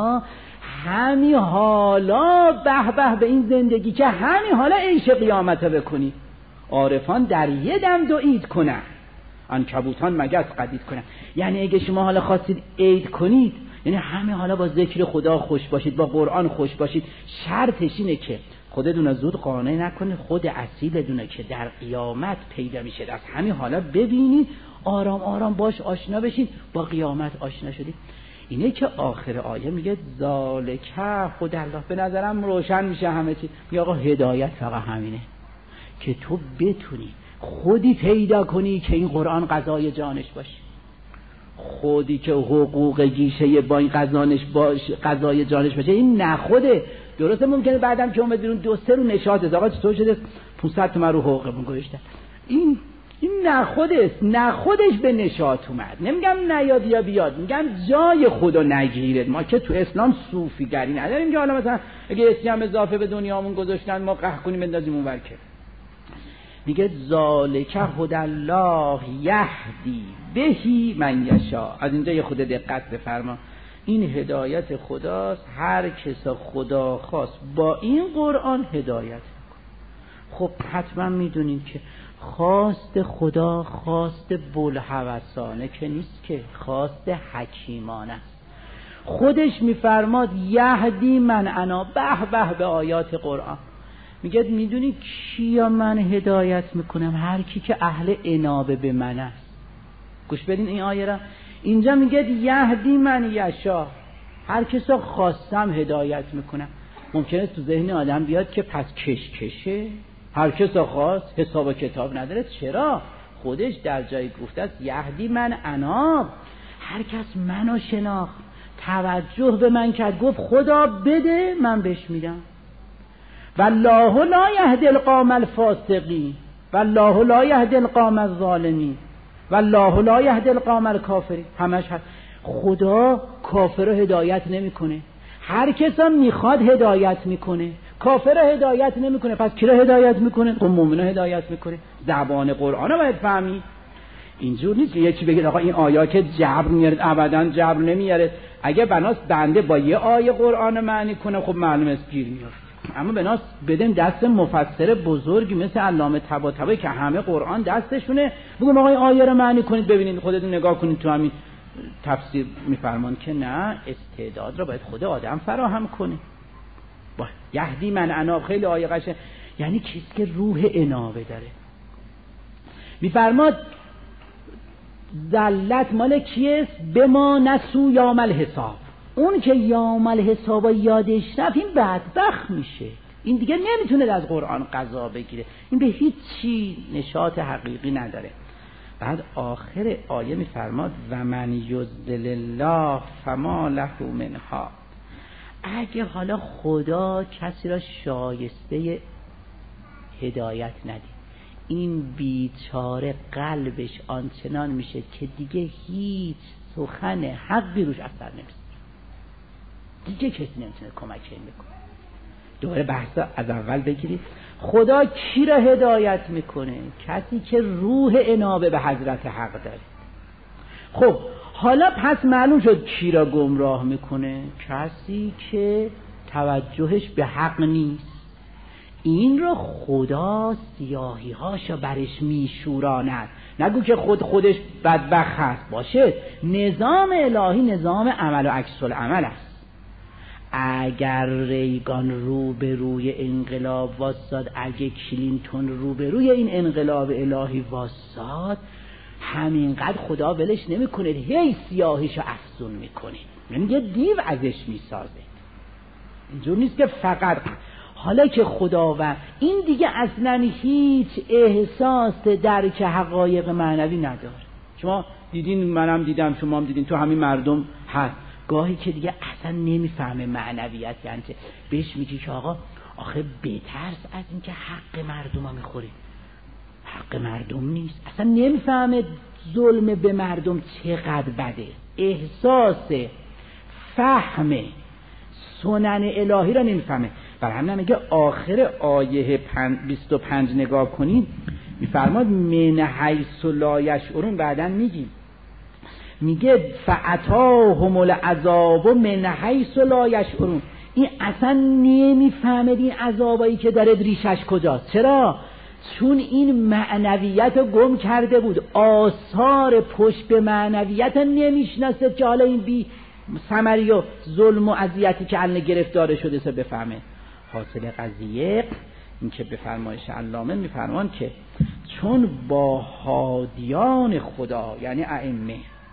حالا به به این زندگی که همین حالا عیش قیامت رو بکنیم. عارفان در یه دم دو عید کنن، عنکبوتان مگس قدید کنن. یعنی اگه شما حالا خواستید عید کنید، یعنی همین حالا با ذکر خدا خوش باشید، با قرآن خوش باشید. شرطش اینه که خودتون زود قانع نکنه، خود اصیلتونه که در قیامت پیدا میشه، از همین حالا ببینید، آرام آرام باش آشنا بشید، با قیامت آشنا شدید. اینه که آخر آیه میگه ذالکه خود الله. به نظرم روشن میشه همه چی. میگه آقا هدایت فقط همینه که تو بتونی خودی پیدا کنی که این قرآن قضای جانش باشه، خودی که حقوق گیشه با این قضای جانش باشه. این نخوده. درسته ممکنه بعدم که اومد بیرون 2-3 رو نشاط آقا چطور شده 500 تومن رو حقوقمون گذاشتن. این نخودش به نشاط اومد. نمیگم نیاد یا بیاد، میگم جای خودو نگیرد. ما که تو اسلام صوفیگری نداریم که حالا مثلا اگه اسلام اضافه به دنیامون گذاشتن ما قهر کنیم بندازیم اونور. که میگه ذالک هدی الله یهدی بهی من یشاء. از اینجا یه خود دقت بفرما این هدایت خداست، هر کس خدا خواست با این قرآن هدایت میکنه. خب حتما میدونید که خواست خدا خواست بلهوسانه که نیست، که خواست حکیمانه است. خودش میفرماد یهدی من انا، به به آیات قرآن میگه میدونی کیا من هدایت میکنم؟ هر کی که اهل انابه به من است. گوش بدین این آیه را، اینجا میگه یهدی من یشا، هر کسا خواستم هدایت میکنم. ممکنه تو ذهن آدم بیاد که پس کشکشه، هر کسا خواست حساب و کتاب نداره. چرا؟ خودش در جای گفته است یهدی من اناب، هر کس منو شناخت توجه به من کرد گفت خدا بده من بهش میدم. والله لا یهدی القوم الفاسقین والله لا یهدی القوم الظالمین والله لا یهدی القوم الکافرین. همش هست. خدا کافر رو هدایت نمیکنه، هر کسا میخواد هدایت میکنه. کافر رو هدایت نمیکنه، پس کی رو هدایت میکنه؟ خب مومن رو هدایت میکنه. زبان قرآن رو باید فهمید. اینجور نیست که یکی بگید آقا این آیات که جبر میارد، ابدا جبر نمیارد. اگه بناست بنده با یه آیه قرآن معنی کنه خب معلومه است گیر میاد. اما بناست بدن دست مفسر بزرگی مثل علامه طباطبایی که همه قرآن دستشونه، بگم آقا این آیه رو معنی کنید ببینید، خودتون نگاه کنید تو همین تفسیر میفرمان که نه، استعداد رو باید خود آدم فراهم کنه. با یهدی من اناب خیلی آیه قشنگ، یعنی کسی که روح انابه داره. میفرماد ذلت مال کیست؟ به ما نسو یوم الحساب. اون که یوم الحساب یادش رفت این بدبخت میشه، این دیگه نمیتونه از قرآن قضا بگیره، این به هیچ چی نشاط حقیقی نداره. بعد آخر آیه میفرماد و من یضلل الله فما له من هاد. اگه حالا خدا کسی را شایسته هدایت ندید، این بیچاره قلبش آنچنان میشه که دیگه هیچ سخن حقی روش اثر نمیشه، دیگه کسی نمیتونه کمک بکنه. دوباره بحثا از اول بگیرید. خدا کی را هدایت میکنه؟ کسی که روح انابه به حضرت حق داره. خب حالا پس معلوم شد کی را گمراه میکنه؟ کسی که توجهش به حق نیست. این رو خدا سیاهی هاشو برش میشوراند. نگو که خودش بدبخت هست، باشه نظام الهی نظام عمل و عکس العمل است. اگر ریگان رو به روی انقلاب واساد، اگه کلینتون رو به روی این انقلاب الهی واساد، همینقدر خدا ولش نمیکنه، هی سیاهیشو افزون میکنه، یعنی یه دیو ازش میسازه. اینجور نیست که فقط حالا که خداوند این دیگه اصلا هیچ احساس درک حقایق معنوی نداره. شما دیدین، منم دیدم، شما هم دیدین، تو همین مردم هست گاهی که دیگه اصلا نمیفهمه معنویت، یعنی بهش میگی که آقا آخه بترس از این که حق مردم ها میخوری، حق مردم نیست، اصلا نمیفهمه ظلم به مردم چقدر بده، احساس فهم سنن الهی را نمیفهمه. برای همین میگه آخر آیه 25 نگاه کنید، میفرماد من حیث لا یشعرون. بعدن میگه فاتاهم العذاب من حیث لا یشعرون. این اصلا نمیفهمد این عذابایی که داره ریشش کجاست. چرا؟ چون این معنویت رو گم کرده بود، آثار پشت به معنویت نمیشناسه که حالا این بی ثمری و ظلم و اذیتی که الان گرفتار شده سه بفهمه. حاصل قضیه این که به فرمایش علامه میفرمان که چون با هادیان خدا یعنی ائمه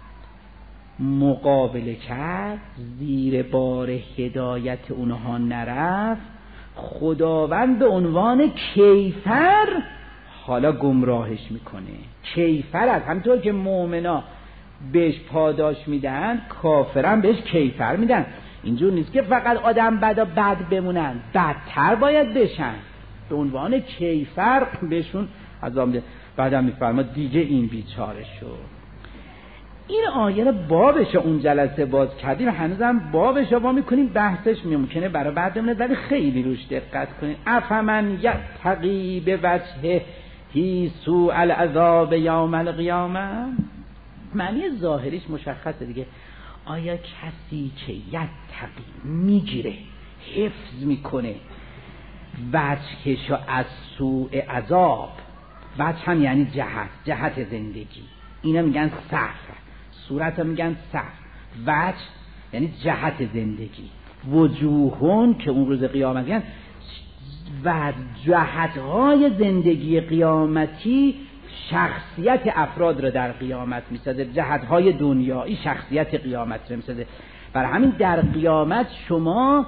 مقابله کرد، زیر بار هدایت اونها نرفت، خداوند به عنوان کیفر حالا گمراهش میکنه. کیفر است، همینطور که مؤمنا بهش پاداش میدن، کافرن بهش کیفر میدن. اینجور نیست که فقط آدم بد بمونن، بدتر باید بشن، به عنوان کیفر بهشون عذاب میده. بعدم میفرماد دیگه این بیچاره شد. این آیه رو بابش اون جلسه باز کردیم، هنوزم بابش رو با میکنیم، بحثش ممکنه برای بعد بمونه، ولی خیلی روش دقت کنید. افمن یتقی به وجهه سوء العذاب یوم القیامه. معنی ظاهریش مشخصه دیگه. آیا کسی که یتقی میگیره، حفظ میکنه وجهشو از سوء عذاب، وجه هم یعنی جهت زندگی، اینا میگن صرف، صورت هم میگن صرف، وجه یعنی جهت زندگی، وجوهون که اون روز قیامت میگن و جهتهای زندگی قیامتی شخصیت افراد رو در قیامت میسازه، جهتهای دنیایی شخصیت قیامت رو میسازه. برای همین در قیامت شما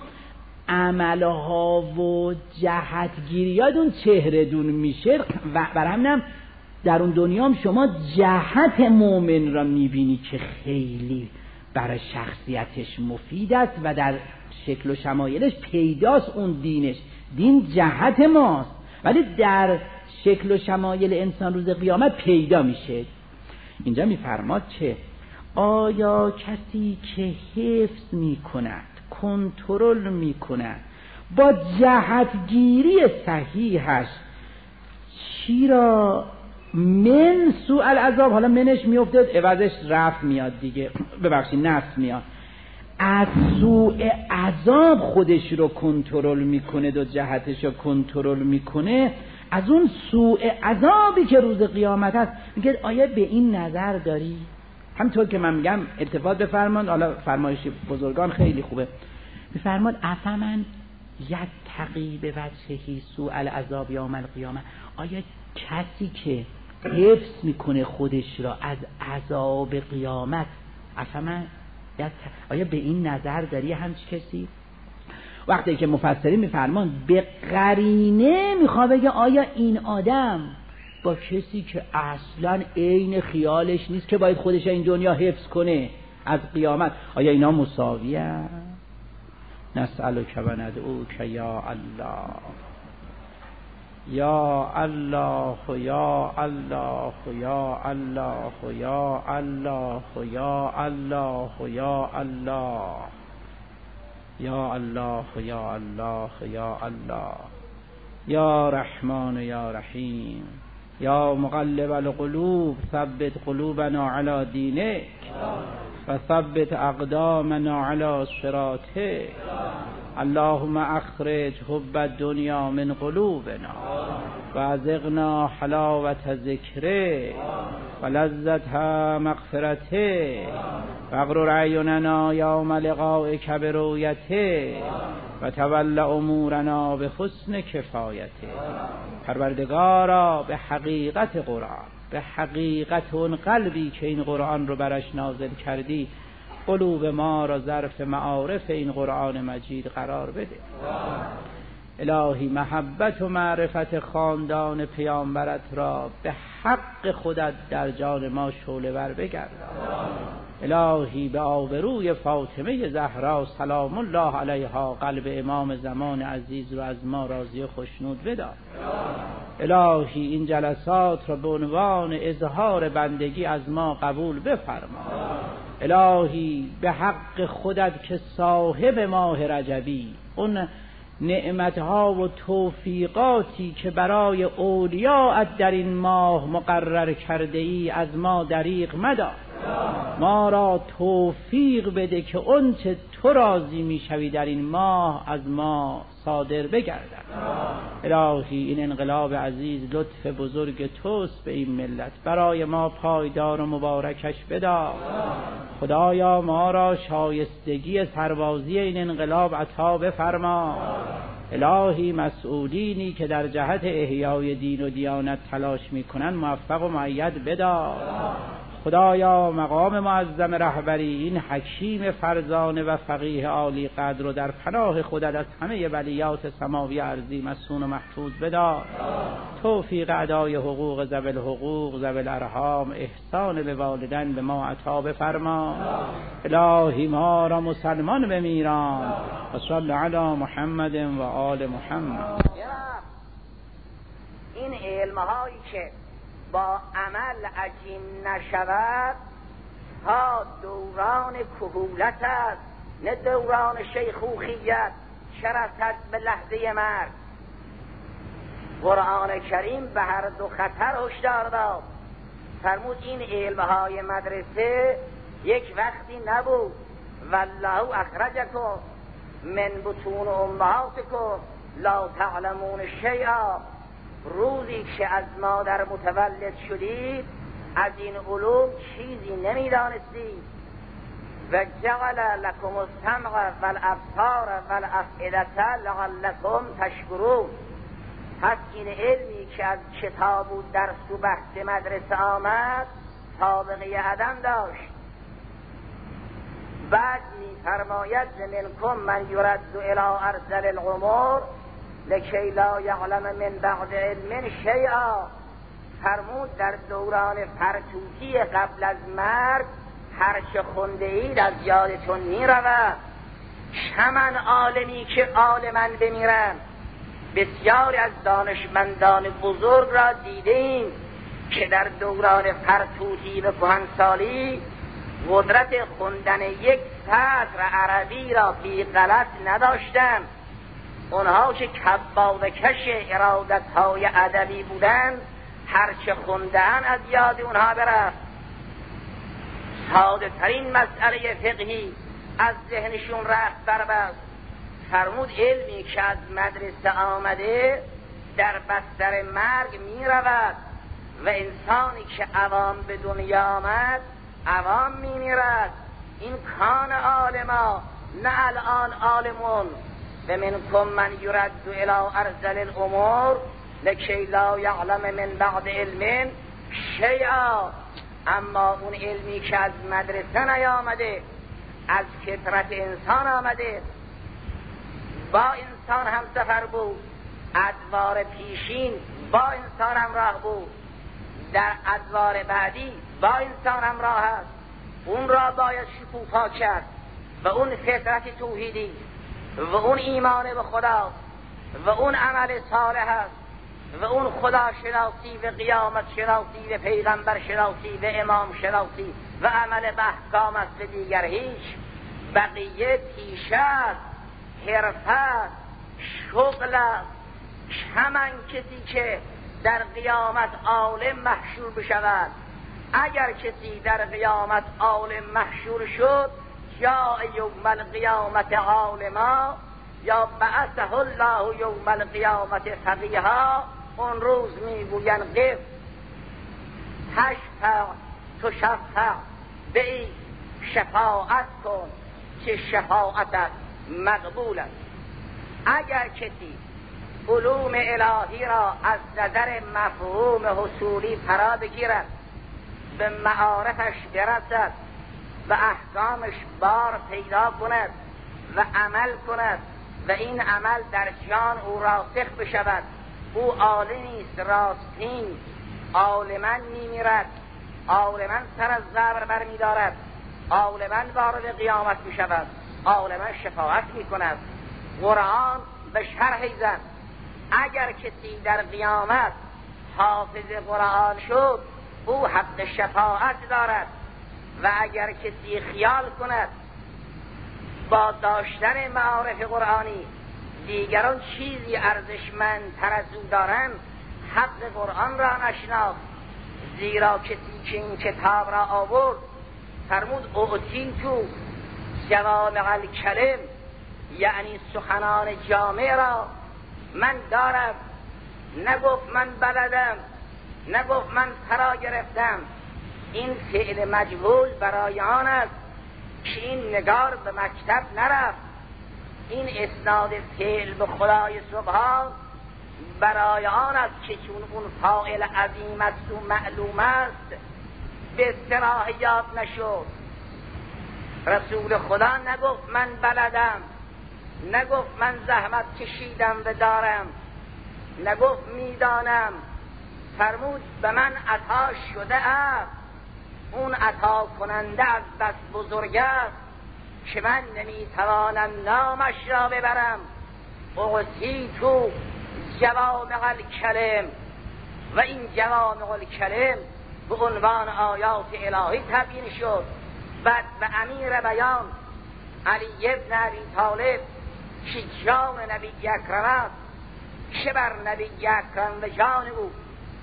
عملها و جهتگیریاتون چهره دون میشه و برای همینم در اون دنیا هم شما جهت مؤمن را میبینی که خیلی برای شخصیتش مفید است و در شکل و شمایلش پیداست اون دینش، دین جهت ماست ولی در شکل و شمایل انسان روز قیامت پیدا میشه. اینجا میفرماد که آیا کسی که حفظ میکند، کنترل میکند با جهتگیری صحیحش چی را من سوء العذاب، حالا منش میفته عوضش رفع میاد دیگه، ببخشید نفس میاد، از سوء عذاب خودش رو کنترل میکنه و جهتش رو کنترل میکنه، از اون سوء عذابی که روز قیامت هست میگه آیا به این نظر داری؟ همطور که من میگم التفات بفرمان، حالا فرمایش بزرگان خیلی خوبه، میفرماد افمن یتقی به وجهه سوء العذاب یوم القیامه، آیا کسی که حفظ میکنه خودش را از عذاب قیامت، افمن آیا به این نظر داری همچی کسی؟ وقتی که مفسرین میفرمان به قرینه میخواد بگه آیا این آدم با کسی که اصلا عین خیالش نیست که باید خودش این دنیا حفظ کنه از قیامت، آیا اینا مساوی هست؟ نسألک و ندعوک یا الله یا الله یا الله یا الله یا الله یا الله یا الله یا الله یا الله یا الله یا رحمان یا رحیم یا مقلب القلوب ثبت قلوبنا علی دینک و ثبت اقدامنا علی صراطک. اللهم اخرج حب الدنیا من قلوبنا و ازغنا حلاوت ذکره و لذتها مغفرته و اغرر اعیننا یوم لقائک برؤیته و تول امورنا به حسن کفایته. پروردگارا به حقیقت قرآن، به حقیقت اون قلبی که این قرآن رو برش نازل کردی، قلوب ما را ظرف معارف این قرآن مجید قرار بده. الهی محبت و معرفت خاندان پیامبرت را به حق خودت در جان ما شعله ور بگردان. الهی به آبروی فاطمه زهرا سلام الله علیها قلب امام زمان عزیز رو از ما راضی و خشنود بدار. الهی این جلسات را به عنوان اظهار بندگی از ما قبول بفرما. الهی به حق خودت که صاحب ماه رجبی، اون نعمتها و توفیقاتی که برای اولیاءت در این ماه مقرر کرده ای از ما دریغ مدار. ما را توفیق بده که اون چه تو راضی میشوی در این ماه از ما صادر بگردد. الهی این انقلاب عزیز لطف بزرگ توست به این ملت، برای ما پایدار و مبارکش بدار. خدایا ما را شایستگی سربازی این انقلاب عطا بفرما. الهی مسئولینی که در جهت احیای دین و دیانت تلاش میکنن موفق و مؤید بدار. خدایا مقام معظم رهبری این حکیم فرزانه و فقیه عالی قدر رو در پناه خودت از همه بلیات سماوی ارضی مسون و محفوظ بدار. توفیق ادای حقوق ذوی الحقوق ذوی الارحام، احسان به والدین به ما عطا بفرما. الهی ما را مسلمان بمیران. و صلی علی محمد و آل محمد. این علمهایی که با عمل عجین نشود تا دوران کهولت است، نه دوران شیخوخیت چه رسد به لحظه مرگ. قرآن کریم به هر دو خطر هشدار داد. فرمود این علمهای مدرسه یک وقتی نبود والله اخرجکم من بطون امهاتکم لا تعلمون شیئا. روزی که از مادر متولد شدید از این علوم چیزی نمیدانستید. و جعل لکم السمع والابصار والافئده لعلکم تشکرون. پس این علمی که از کتاب و درس و بحث مدرسه آمد سابقه عدم داشت. بعد می‌فرماید منکم من یرد الی ارذل العمر لکی لا یعلم من بعد علم شیئا. فرمود در دوران فرتوتی قبل از مرگ هر چه خونده اید از یادتون میرود. چمن عالمی که عالماً بمیرند. بسیاری از دانشمندان بزرگ را دیدیم که در دوران فرتوتی و کهنسالی قدرت خوندن یک سطر عربی را بی غلط نداشتند. اونها که کبادکش ارادت‌های ادبی بودند هرچه خوندن از یاد اونها برفت. ساده ترین مسئله فقهی از ذهنشون رفت بربست. فرمود علمی که از مدرسه آمده در بستر مرگ می رود و انسانی که عوام به دنیا آمد عوام می میرد. این کان عالما نه الان عالمون. و منکم من یرد الی ارذل الامور لکی لا یعلم من بعد علم شیئا. اما اون علمی که از مدرسه نیامده از فطرت انسان آمده، با انسان هم سفر بود، ادوار پیشین با انسان همراه بود، در ادوار بعدی با انسان همراه است. اون را باید شکوفا کرد و اون فطرت توحیدی و اون ایمان به خدا و اون عمل صالح است و اون خدا شناسی و قیامت شناسی و پیغمبر شناسی و امام شناسی و عمل به احکام است و دیگر هیچ. بقیه پیشه است، حرفه است، شغل است. همان کسی که در قیامت عالم محشور بشود، اگر کسی در قیامت عالم محشور شد جاء یوم القیامت عالما یا بعثه الله یوم القیامت فقیها. اون روز میگوین قف تشفع تشفع بی شفاعت کن که شفاعتت مقبول است. اگر کسی علوم الهی را از نظر مفهوم حصولی فرا بگیرد، به معارفش برسد و احکامش بار پیدا کند و عمل کند و این عمل در جان او راسخ بشود، او عالمی است راستین، عالما میمیرد، عالما سر از قبر برمیدارد، عالما وارد قیامت میشود، عالما شفاعت میکند. قرآن به شرح زد اگر کسی در قیامت حافظ قرآن شد او حق شفاعت دارد و اگر کسی خیال کند با داشتن معارف قرآنی دیگران چیزی ارزشمندتر از او دارند حق قرآن را نشناخت. زیرا کسی که این کتاب را آورد فرمود اعطیتو جوامع الکلم، یعنی سخنان جامع را من دارم. نگفت من بلدم، نگفت من فرا گرفتم. این فعل مجهول برای آن است که این نگار به مکتب نرفت. این اسناد فعل به خدای سبحان برای آن است که چون اون فاعل عظیم است و معلوم است به اصطلاح یاد نشد. رسول خدا نگفت من بلدم، نگفت من زحمت کشیدم و دارم، نگفت میدانم. فرمود به من عطا شده است. اون عطا کننده از بس بزرگ است که من نمیتوانم نامش را ببرم. اعطیتو جوامع الکلم، و این جوامع الکلم به عنوان آیات الهی تبیین شد. بعد به امیر بیان علی ابن ابی طالب که جان نبی اکرم است، که بر نبی اکرم و جان او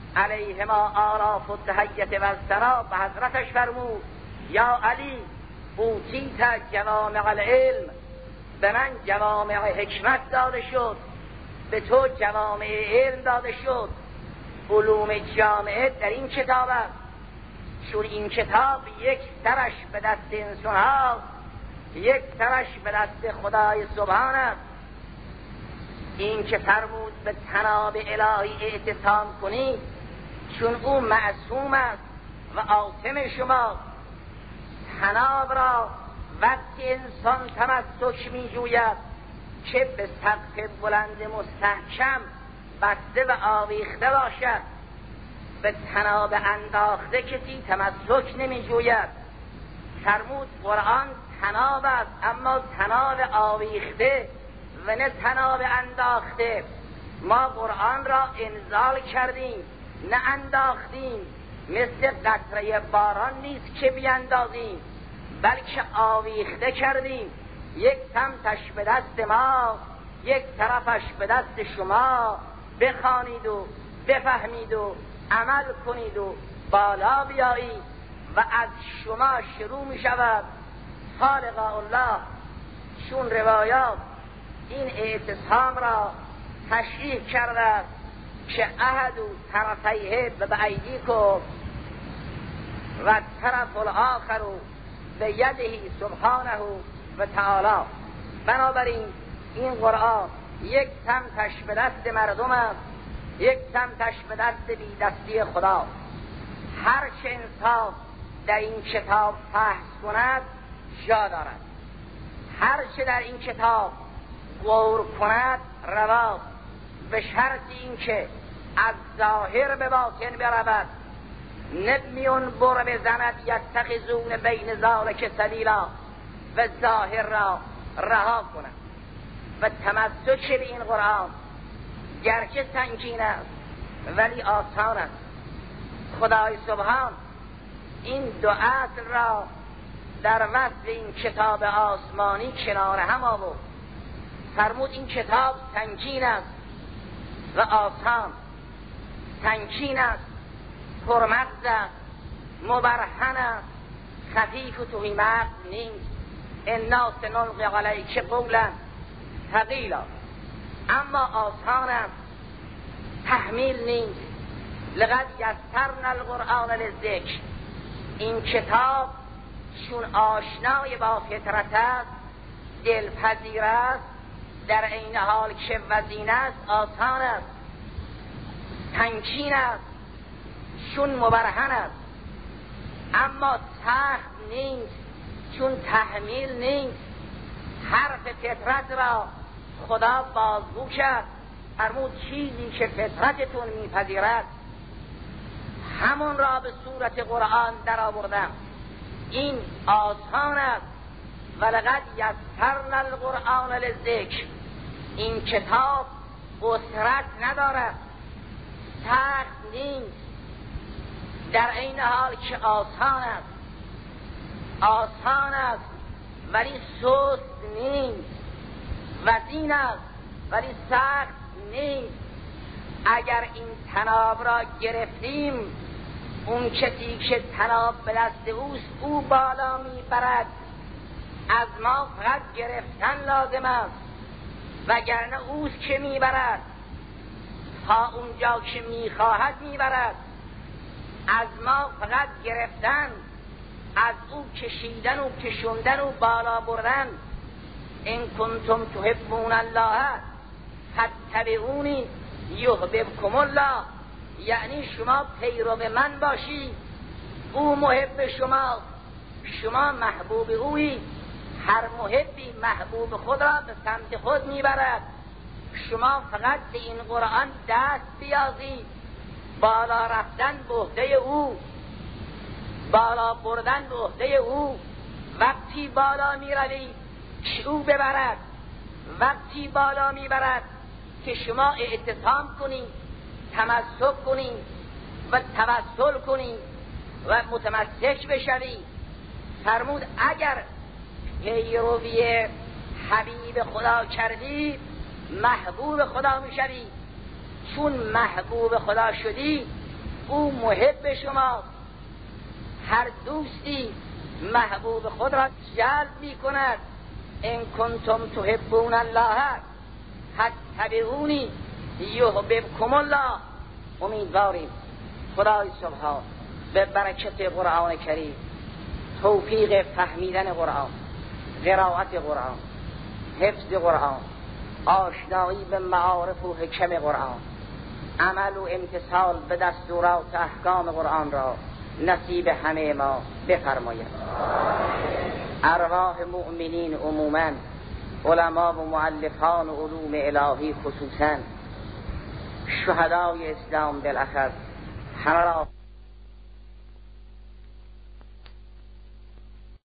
علیهما آلاف و تحیت و الثنا به حضرتش فرمود یا علی اوتیت جوامع العلم، به من جوامع حکمت داده شد، به تو جوامع علم داده شد. علوم جامعه در این کتاب است، چون این کتاب یک سرش به دست انسان هاست، یک سرش به دست خدای سبحان است. این که فرمود به طناب الهی اعتصام کنید، چون او معصوم است و عاصم شما. طناب را وقتی انسان تمسک می جوید که به سقف بلند مستحکم بسته و آویخته باشد. به طناب انداخته کسی تمسک نمی جوید. فرمود قرآن طناب است، اما طناب آویخته و نه طناب انداخته. ما قرآن را انزال کردیم نه انداختیم، مثل قطره باران نیست که بیندازیم، بلکه آویخته کردیم. یک سمتش به دست ما، یک طرفش به دست شما. بخوانید و بفهمید و عمل کنید و بالا بیایید و از شما شروع می شود. خالق الله چون روایات این اعتصام را تشریح کرده که احد طرفیه به ایدیکم و طرف الاخر به یده سبحانه و تعالی. بنابراین این قرآن یک سمتش به دست مردم است، یک سمتش به دست بی دستی خدا. هر چه انسان در این کتاب بحث کند جا دارد، هر چه در این کتاب غور کند رواست، به شرط این که از ظاهر به باطن برود، نمیون بر بزند یتخذون بین ذالک سبیلا، و ظاهر را رها کند و تمسک به این قرآن گرچه سنگین است ولی آسان است. خدای سبحان این دو اصل را در وصف این کتاب آسمانی کنار هم آورد. فرمود این کتاب سنگین است و آسان، سنگین است، پرمغز است، مبرهن است، خفیف و توهی مغز نیست. انا سنلقی علیک قولا ثقیلا. اما آسان است، تحمیل نیست. لقد یسرنا القرآن للذکر. این کتاب چون آشنای با فطرت است، دلپذیر است، در عین حال که وزین است، آسان است، تنکین است، چون مبرهن است. اما سخت نیست، چون تحمیل نیست. حرف فطرت را خدا بازگو کرد، فرمود چیزی که فطرتتون میپذیرد همون را به صورت قرآن در آوردم. این آسان است. ولقد یسرنا القرآن للذکر. این کتاب قصرت ندارد، سخت نیست، در این حال که آسان است. آسان است ولی سست نیست، وزین است ولی سخت نیست. اگر این طناب را گرفتیم، اون کسی که طناب به دست اوست او بالا میبرد. از ما فقط گرفتن لازم است، وگرنه اوست که میبرد، تا اونجا که میخواهد میبرد. از ما فقط گرفتن، از او کشیدن و کشوندن و بالا بردن. ان کنتم تحبون الله فاتبعونی یحببکم الله. یعنی شما پیرو من باشی، او محب شما، شما محبوب اویی. هر محبی محبوب خود را به سمت خود میبرد. شما فقط به این قرآن دست بیازید. بالا رفتن به عهده او، بالا بردن به عهده او. وقتی بالا میروید که او ببرد، وقتی بالا میبرد که شما اعتصام کنید، تمسک کنید و توسل کنید و متمسک بشوید. فرمود اگر پیروی حبیب خدا کردی محبوب خدا میشوی. چون محبوب خدا شدی او محب شماست. هر دوستی محبوب خود را جلب می کند. ان کنتم تحبون الله فاتبعونی یحببکم الله. امیدواریم خدای سبحان به برکت قرآن کریم، توفیق فهمیدن قرآن، قرائت قرآن، حفظ قرآن، آشنایی به معارف و حکم قرآن، عمل و امتثال به دستورات احکام قرآن را نصیب همه ما بفرماید. ارواح مؤمنین عموما، علما و مؤلفان و علوم الهی خصوصا، شهدای اسلام بالاخص، همه را